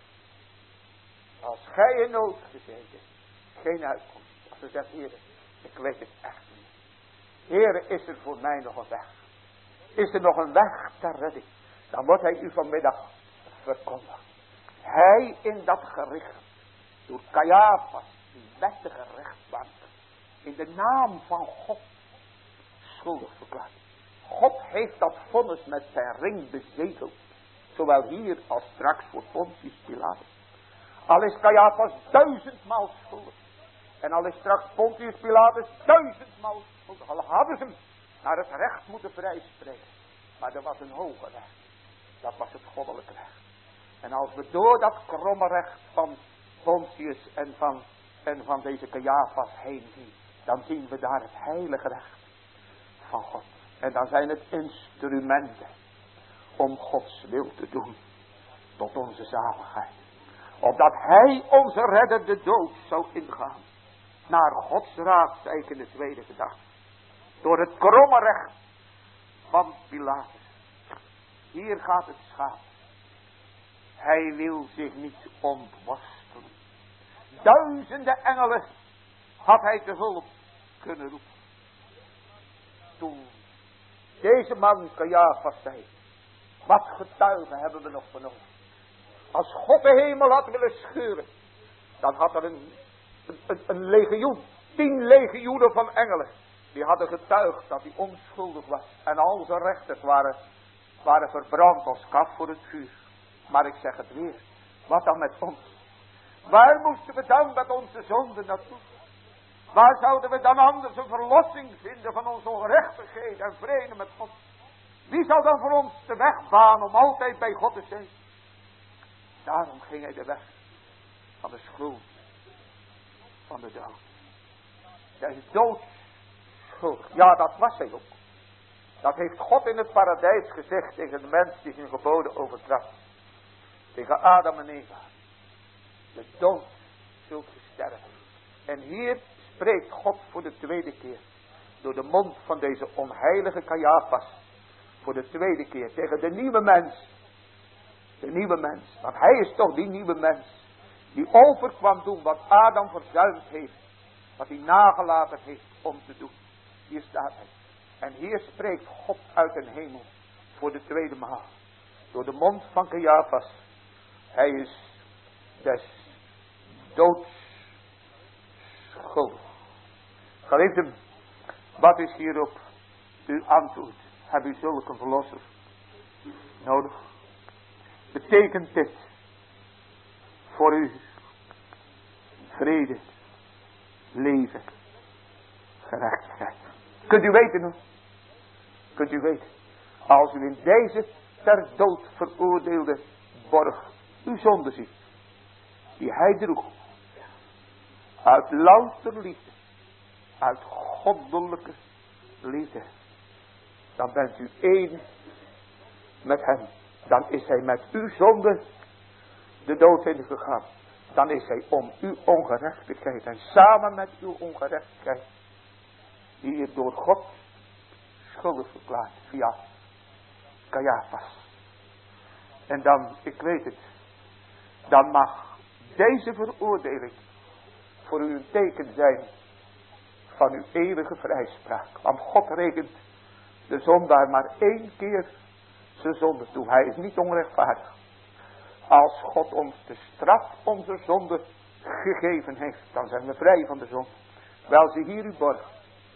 Als gij in nood gezeten. Geen uitkomst. Als u zegt, Heer, ik weet het echt niet. Heer, is er voor mij nog een weg? Is er nog een weg ter redding? Dan wordt hij u vanmiddag verkondigd. Hij in dat gericht. Door Caiaphas, die wettige rechtbank. In de naam van God. Schuldig verklaard. God heeft dat vonnis met zijn ring bezegeld. Zowel hier als straks voor Pontius Pilatus. Al is Caiaphas duizendmaal schuldig. En al is straks Pontius Pilatus duizendmaal schuldig. Al hadden ze hem naar het recht moeten vrijspreken. Maar er was een hoger recht. Dat was het goddelijke recht. En als we door dat kromme recht van Pontius en van, en van deze Caiaphas heen zien. Dan zien we daar het heilige recht van God. En dan zijn het instrumenten om Gods wil te doen. Tot onze zaligheid. Opdat hij onze redder de dood zou ingaan. Naar Gods raad, zei ik in de tweede gedachte. Door het kromme recht van Pilatus. Hier gaat het schaap. Hij wil zich niet ontworstelen. Duizenden engelen had hij te hulp kunnen roepen. Toen deze man Caiaphas zei. Wat getuigen hebben we nog vernomen. Als God de hemel had willen scheuren. Dan had er een, een, een legioen. Tien legioenen van engelen. Die hadden getuigd dat hij onschuldig was. En al zijn rechters waren, waren verbrand als kaf voor het vuur. Maar ik zeg het weer. Wat dan met ons? Waar moesten we dan met onze zonden naartoe? Waar zouden we dan anders een verlossing vinden van onze ongerechtigheid en vrede met God? Wie zal dan voor ons de weg banen om altijd bij God te zijn? Daarom ging hij de weg van de schuld, van de dood. Hij is doodschuldig. Ja, dat was hij ook. Dat heeft God in het paradijs gezegd tegen de mens die zijn geboden overtrad. Tegen Adam en Eva. De dood zult sterven. En hier spreekt God voor de tweede keer. Door de mond van deze onheilige Caiaphas. Voor de tweede keer tegen de nieuwe mens. De nieuwe mens. Want hij is toch die nieuwe mens. Die over kwam doen wat Adam verzuimd heeft. Wat hij nagelaten heeft om te doen. Hier staat hij. En hier spreekt God uit den hemel. Voor de tweede maal. Door de mond van Caiaphas. Hij is des doods schuldig. Geliefden, wat is hierop U antwoordt, heb u zulke verlosser nodig? Betekent dit voor u vrede, leven, gerechtigheid? Kunt u weten nog? Kunt u weten? Als u in deze ter dood veroordeelde borg uw zonde ziet, die hij droeg, uit louter liefde, uit goddelijke liefde, dan bent u één met hem. Dan is hij met uw zonde de dood ingegaan. Dan is hij om uw ongerechtigheid en samen met uw ongerechtigheid, die hier door God schuldig verklaard via Caiaphas. En dan, ik weet het, dan mag deze veroordeling voor u een teken zijn van uw eeuwige vrijspraak. Want God rekent de zondaar maar één keer zijn zonde toe. Hij is niet onrechtvaardig. Als God ons de straf onze zonde gegeven heeft, dan zijn we vrij van de zonde. Wel, zie hier uw borg,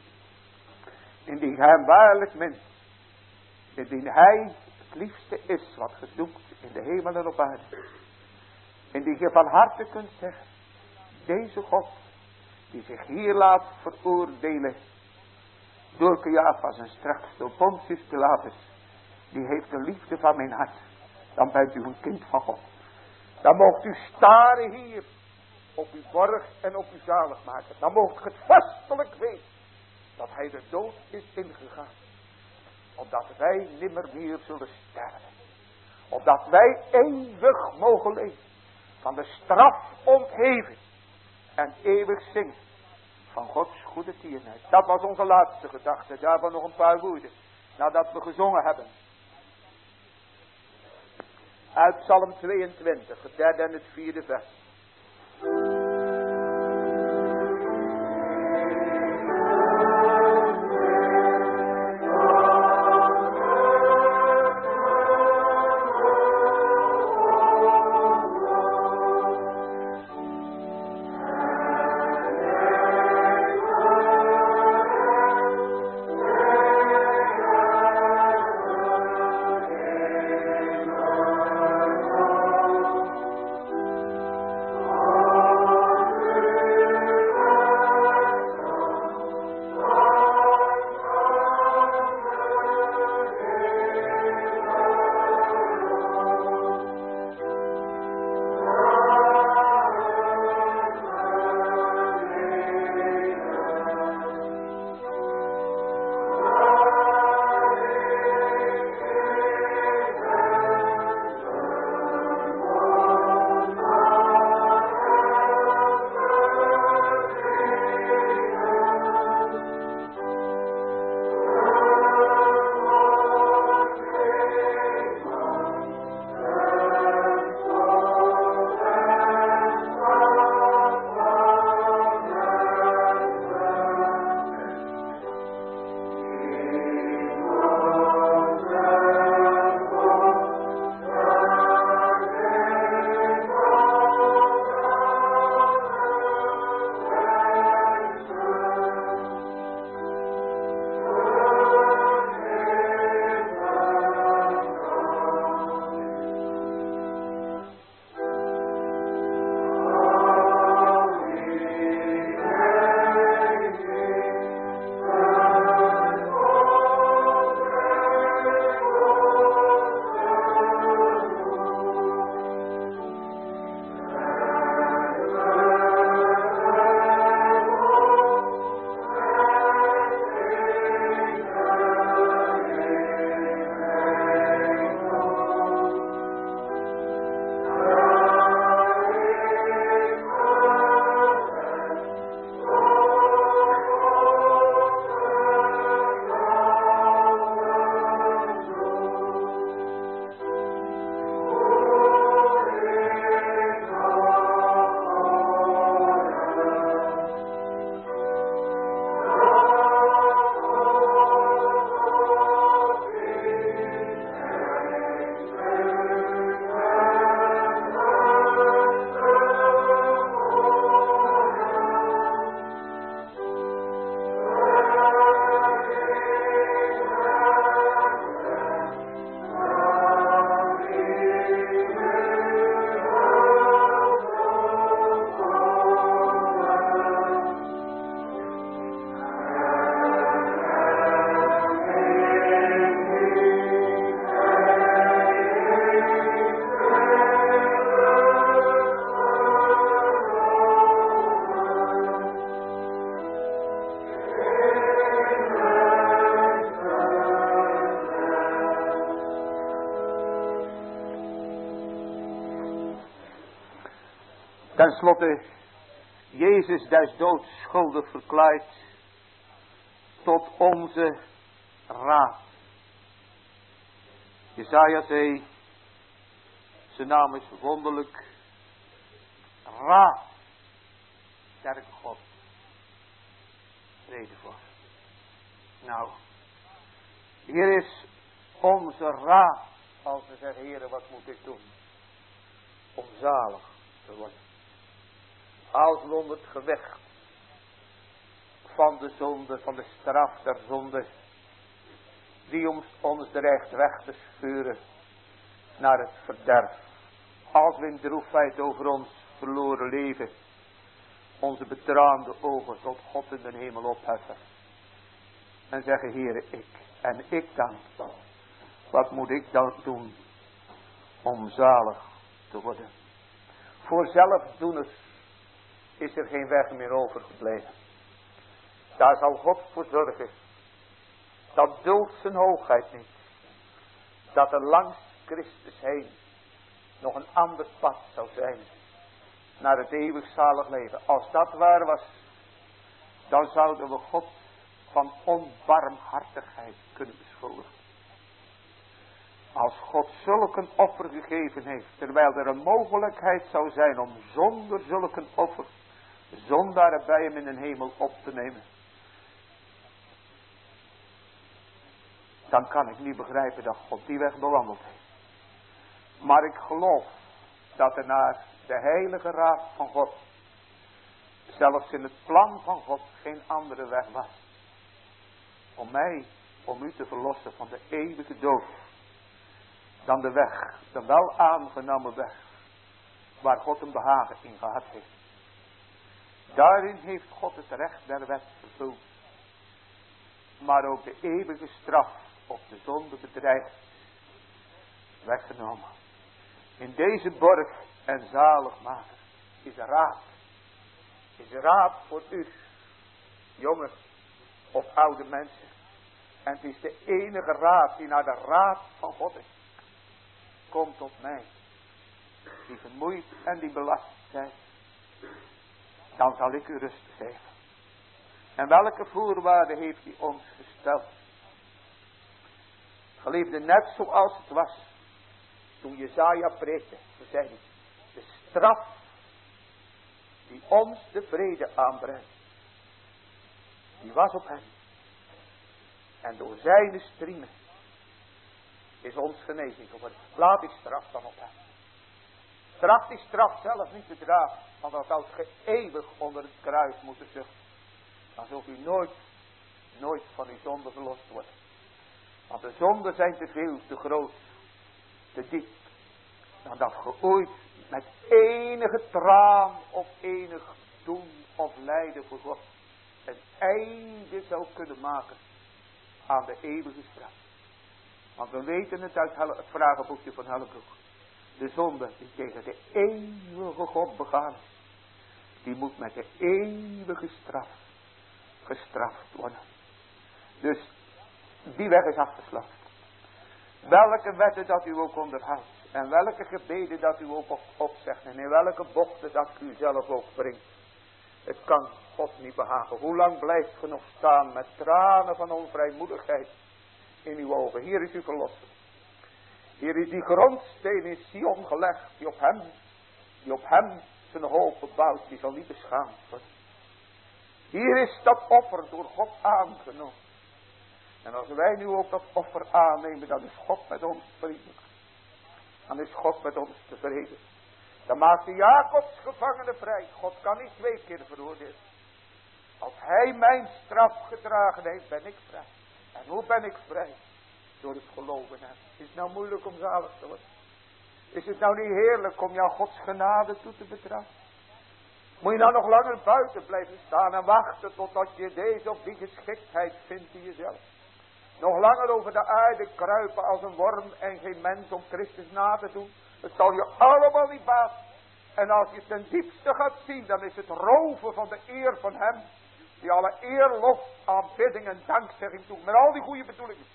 indien gij hem waarlijk mint, indien hij het liefste is wat ge zoekt in de hemel en op aarde, indien je van harte kunt zeggen, deze God die zich hier laat veroordelen door Caiaphas en straks door Pontius Pilatus, die heeft de liefde van mijn hart, dan bent u een kind van God. Dan moogt u staren hier op uw borg en op uw zaligmaker. Dan moogt ge het vastelijk weten dat hij de dood is ingegaan, opdat wij nimmer meer zullen sterven, opdat wij eeuwig mogen leven, van de straf ontheven en eeuwig zingen van Gods goede tierenheid. Dat was onze laatste gedachte. Daarvan nog een paar woorden nadat we gezongen hebben. Uit Psalm tweeëntwintig, het derde en het vierde vers. Ten slotte, Jezus des doods schuldig verklaard tot onze raad. Jesaja zei, zijn naam is wonderlijk, raad, sterke God, vrede voor. Nou, hier is onze raad, als we zeggen, Heere, wat moet ik doen om zalig te worden? Als we onder het gewicht van de zonde, van de straf der zonde, die ons, ons dreigt weg te sturen naar het verderf. Als we in droefheid over ons verloren leven, onze betraande ogen tot God in de hemel opheffen. En zeggen, Heere, ik en ik dan, wat moet ik dan doen om zalig te worden? Voor zelfdoeners is er geen weg meer overgebleven. Daar zal God voor zorgen. Dat duldt zijn hoogheid niet. Dat er langs Christus heen nog een ander pad zou zijn. Naar het eeuwig zalig leven. Als dat waar was, dan zouden we God van onbarmhartigheid kunnen beschuldigen. Als God zulk een offer gegeven heeft, terwijl er een mogelijkheid zou zijn om zonder zulk een offer zondaren bij hem in de hemel op te nemen, dan kan ik niet begrijpen dat God die weg bewandeld heeft. Maar ik geloof dat er naar de heilige raad van God, zelfs in het plan van God, geen andere weg was. Om mij, om u te verlossen van de eeuwige dood. Dan de weg, de wel aangenomen weg, waar God een behagen in gehad heeft. Daarin heeft God het recht der wet vervuld. Maar ook de eeuwige straf op de zonde bedreigd, weggenomen. In deze borg en zaligmaker is er raad. Is er raad voor u, jonge of oude mensen. En het is de enige raad die naar de raad van God is. Kom tot mij, die vermoeid en die belast zijn. Dan zal ik u rust geven. En welke voorwaarden heeft hij ons gesteld? Geliefde, net zoals het was toen Jesaja preekte. Toen zei hij, de straf die ons de vrede aanbrengt, die was op hem. En door zijn striemen is ons genezing geworden. Laat die straf dan op hem. Straf die straf zelf niet te dragen. Want dan zou het eeuwig onder het kruis moeten zuchten. Dan zult u nooit, nooit van uw zonde verlost worden. Want de zonden zijn te veel, te groot, te diep. Dan dat ge ooit met enige traan of enig doen of lijden voor God een einde zou kunnen maken aan de eeuwige straf. Want we weten het uit het vragenboekje van Hellebroek. De zonde die tegen de eeuwige God begaan is, die moet met de eeuwige straf gestraft worden. Dus die weg is afgesloten. Welke wetten dat u ook onderhoudt. En welke gebeden dat u ook opzegt. En in welke bochten dat u zelf ook brengt. Het kan God niet behagen. Hoe lang blijft ge nog staan met tranen van onvrijmoedigheid in uw ogen. Hier is uw verlosser. Hier is die grondsteen in Sion gelegd. Die op hem, die op hem zijn hoop bouwt. Die zal niet beschaamd worden. Hier is dat offer door God aangenomen. En als wij nu ook dat offer aannemen, dan is God met ons vriendelijk. Dan is God met ons tevreden. Dan maakt de Jacobs gevangene vrij. God kan niet twee keer veroordelen. Als hij mijn straf gedragen heeft, ben ik vrij. En hoe ben ik vrij? Door het geloven in hem. Is het nou moeilijk om zalig te worden? Is het nou niet heerlijk om jouw Gods genade toe te betrouwen? Moet je nou nog langer buiten blijven staan en wachten totdat je deze of die geschiktheid vindt in jezelf? Nog langer over de aarde kruipen als een worm en geen mens om Christus na te doen? Het zal je allemaal niet baten. En als je ten diepste gaat zien, dan is het roven van de eer van hem, die alle eer, lof, aanbidding en dankzegging doet, met al die goede bedoelingen.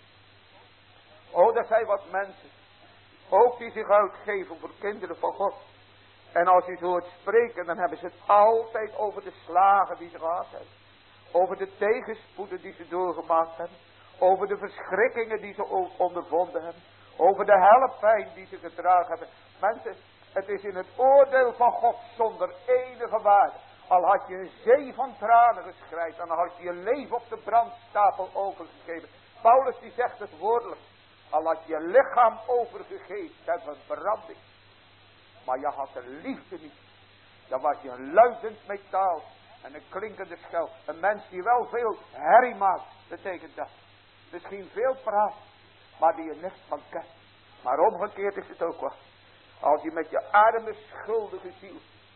Oh, er zijn wat mensen, ook die zich uitgeven voor kinderen van God, En als je zo hoort spreken, dan hebben ze het altijd over de slagen die ze gehad hebben. Over de tegenspoeden die ze doorgemaakt hebben. Over de verschrikkingen die ze ondervonden hebben. Over de helpijn die ze gedragen hebben. Mensen, het is in het oordeel van God zonder enige waarde. Al had je een zee van tranen geschreid, dan had je je leven op de brandstapel overgegeven. Paulus die zegt het woordelijk. Al had je je lichaam overgegeven ter verbranding. Maar je had de liefde niet. Dan was je een luidend metaal en een klinkende schel. Een mens die wel veel herrie maakt, betekent dat. Misschien veel praat, maar die je niks van kent. Maar omgekeerd is het ook wel. Als je met je arme schuldige ziel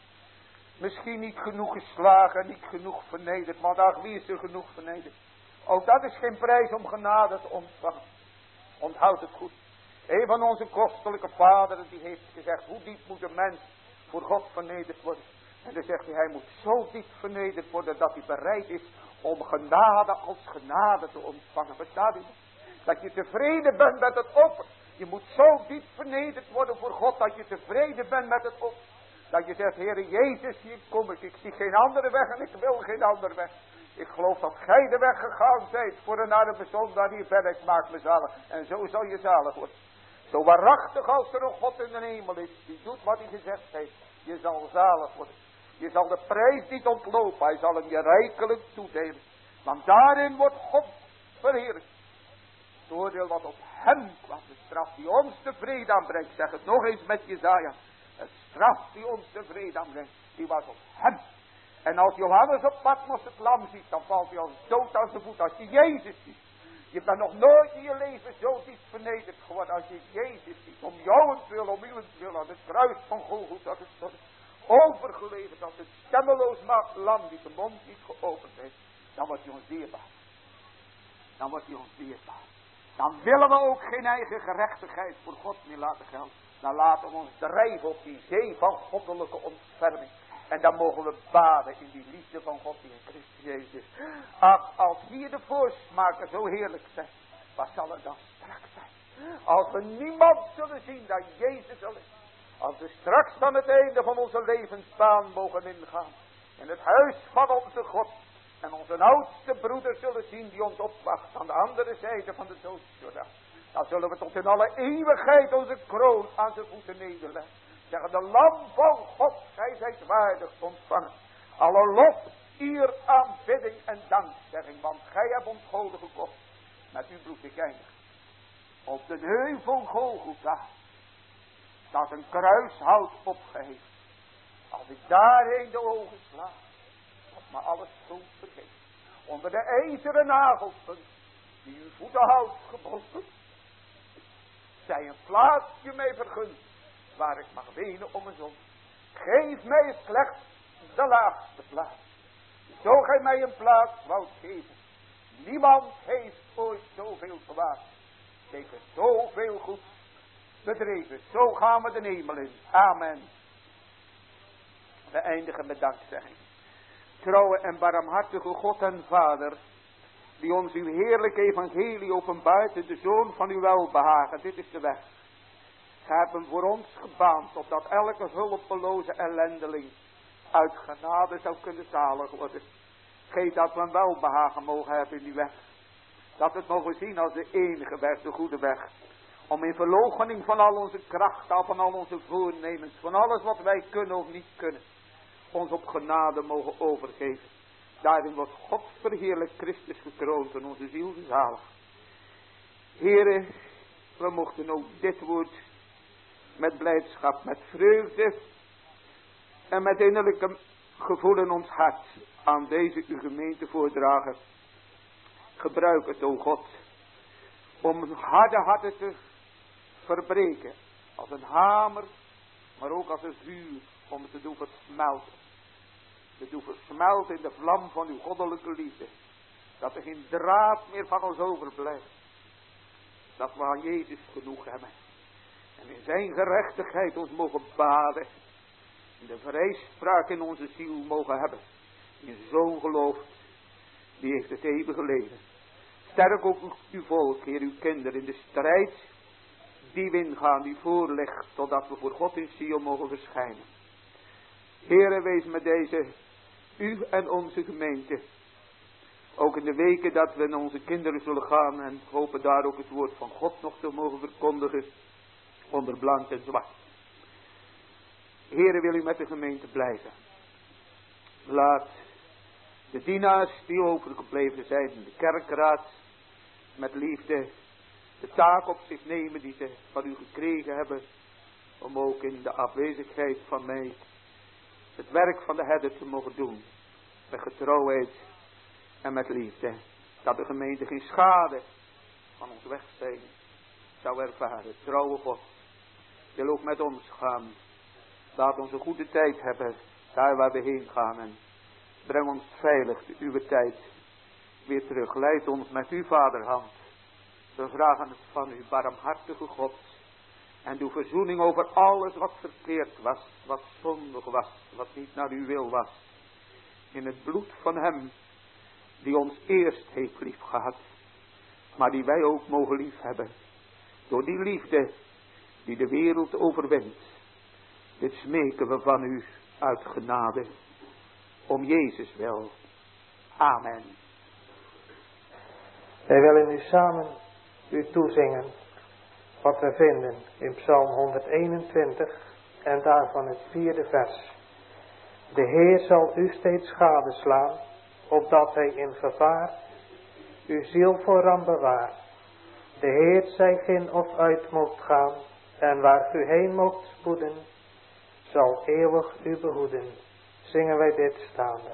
misschien niet genoeg geslagen, niet genoeg vernederd. Want ach, wie is er genoeg vernederd? Ook dat is geen prijs om genade te ontvangen. Onthoud het goed. Een van onze kostelijke vaderen die heeft gezegd, hoe diep moet een mens voor God vernederd worden? En dan zegt hij, hij moet zo diep vernederd worden dat hij bereid is om genade als genade te ontvangen. Verstaat u? Dat je tevreden bent met het offer. Je moet zo diep vernederd worden voor God dat je tevreden bent met het offer. Dat je zegt, Heere Jezus, hier kom ik. Ik zie geen andere weg en ik wil geen andere weg. Ik geloof dat gij de weg gegaan zijt voor een arme zondaar. Hier ben ik, maak me zalig. En zo zal je zalig worden. Zo waarachtig als er een God in de hemel is, die doet wat hij gezegd heeft. Je zal zalig worden. Je zal de prijs niet ontlopen. Hij zal hem je rijkelijk toedelen. Want daarin wordt God verheerlijkt. Het oordeel wat op hem kwam. De straf die ons de vrede aanbrengt. Zeg het nog eens met Jesaja. De straf die ons de vrede aanbrengt. Die was op hem. En als Johannes op Patmos het lam ziet. Dan valt hij als dood aan zijn voet. Als je Jezus ziet. Je bent nog nooit in je leven zo diep vernederd geworden als je Jezus ziet. Om jouwentwil, om uwentwil aan het kruis van Golgotha gestorven. Overgeleverd als het stemmeloos lam die de mond niet geopend heeft. Dan wordt hij ons dierbaar. Dan wordt hij ons dierbaar. Dan willen we ook geen eigen gerechtigheid voor God meer laten gelden. Dan laten we ons drijven op die zee van goddelijke ontferming. En dan mogen we baden in die liefde van God die in Christus Jezus is. Ach, als hier de voorsmaken zo heerlijk zijn. Wat zal er dan straks zijn? Als we niemand zullen zien dan Jezus alleen. Als we straks aan het einde van onze levensbaan mogen ingaan. In het huis van onze God. En onze oudste broeder zullen zien die ons opwacht aan de andere zijde van de doodsjordaan. Dan zullen we tot in alle eeuwigheid onze kroon aan zijn voeten nederleggen. Zeggen de lam van God, gij zijt waardig te ontvangen. Alle lof, eer, aanbidding en dankzegging. Want gij hebt ons goden gekocht. Met uw bloed ik eindig. Op de heuvel Golgotha. Dat een kruishout opgeheven. Als ik daarheen de ogen sla. Wordt me alles zo vergeten. Onder de ijzeren nagelpunt. Die uw voeten houdt gebonden. Zij een plaatsje mij vergund. Waar ik mag wenen om mijn zon. Geef mij slechts de laagste plaats. Zo gij mij een plaats woudt geven. Niemand heeft ooit zoveel kwaad. Tegen zoveel goed bedreven. Zo gaan we de hemel in. Amen. We eindigen met dankzegging. Trouwe en barmhartige God en Vader. Die ons uw heerlijke evangelie openbaart in de Zoon van uw welbehagen. Dit is de weg. Gij hebt hem voor ons gebaand, opdat elke hulpeloze ellendeling uit genade zou kunnen zalig worden. Geef dat we een welbehagen mogen hebben in die weg. Dat we het mogen zien als de enige weg, de goede weg. Om in verloochening van al onze krachten, van al onze voornemens, van alles wat wij kunnen of niet kunnen, ons op genade mogen overgeven. Daarin wordt God verheerlijk Christus gekroond en onze ziel zalig. Here, we mochten ook dit woord met blijdschap, met vreugde en met innerlijke gevoel in ons hart aan deze uw gemeente voordragen. Gebruik het, o God, om harde harten te verbreken, als een hamer, maar ook als een vuur, om het te doen versmelten. Te doen versmelten in de vlam van uw goddelijke liefde. Dat er geen draad meer van ons overblijft. Dat we aan Jezus genoeg hebben. En in zijn gerechtigheid ons mogen baden. En de vrijspraak in onze ziel mogen hebben. In zo'n geloof, die heeft het eeuwige leven. Sterk ook uw volk, Heer, uw kinderen, in de strijd die we ingaan, die voor ligt, totdat we voor God in Sion mogen verschijnen. Heere, wees met deze, u en onze gemeente. Ook in de weken dat we naar onze kinderen zullen gaan en hopen daar ook het woord van God nog te mogen verkondigen. Onder blank en zwart. Heere, wil u met de gemeente blijven. Laat de dienaars die overgebleven zijn in de kerkraad met liefde de taak op zich nemen die ze van u gekregen hebben. Om ook in de afwezigheid van mij het werk van de herder te mogen doen. Met getrouwheid en met liefde. Dat de gemeente geen schade van ons wegzijn zou ervaren. Trouwe God, wil ook met ons gaan. Laat ons een goede tijd hebben daar waar we heen gaan. En breng ons veilig de uwe tijd weer terug. Leid ons met uw vaderhand. We vragen het van u, barmhartige God. En doe verzoening over alles wat verkeerd was. Wat zondig was. Wat niet naar uw wil was. In het bloed van hem die ons eerst heeft lief gehad. Maar die wij ook mogen lief hebben. Door die liefde die de wereld overwint. Dit smeken we van u uit genade. Om Jezus wil. Amen. Wij willen nu samen u toezingen wat we vinden in Psalm honderdeenentwintig en daarvan het vierde vers. De Heer zal u steeds gadeslaan, opdat hij in gevaar uw ziel vooran bewaart. De Heer zij ginds of uit mocht gaan, en waar u heen mocht spoeden, zal eeuwig u behoeden. Zingen wij dit staande.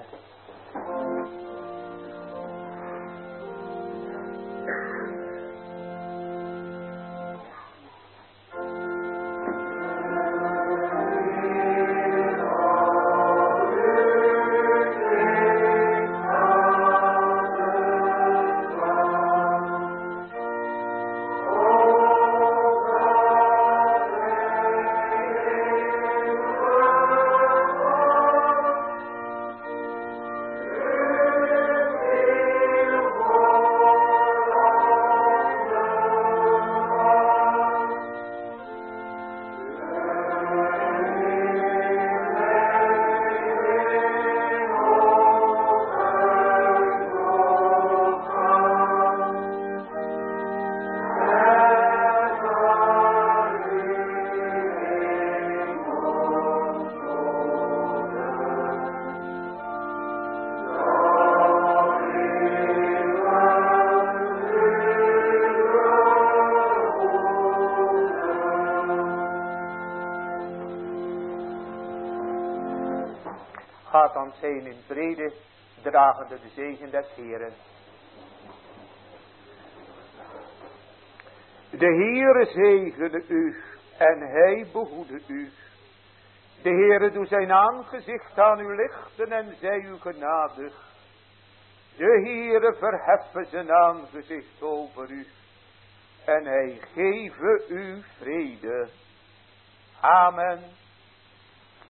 Gaat dan zijn in vrede, dragende de zegen des Heeren. De Heere zegene u en hij behoede u. De Heere doet zijn aangezicht aan u lichten en zij u genadig. De Heere verheffen zijn aangezicht over u en hij geven u vrede. Amen.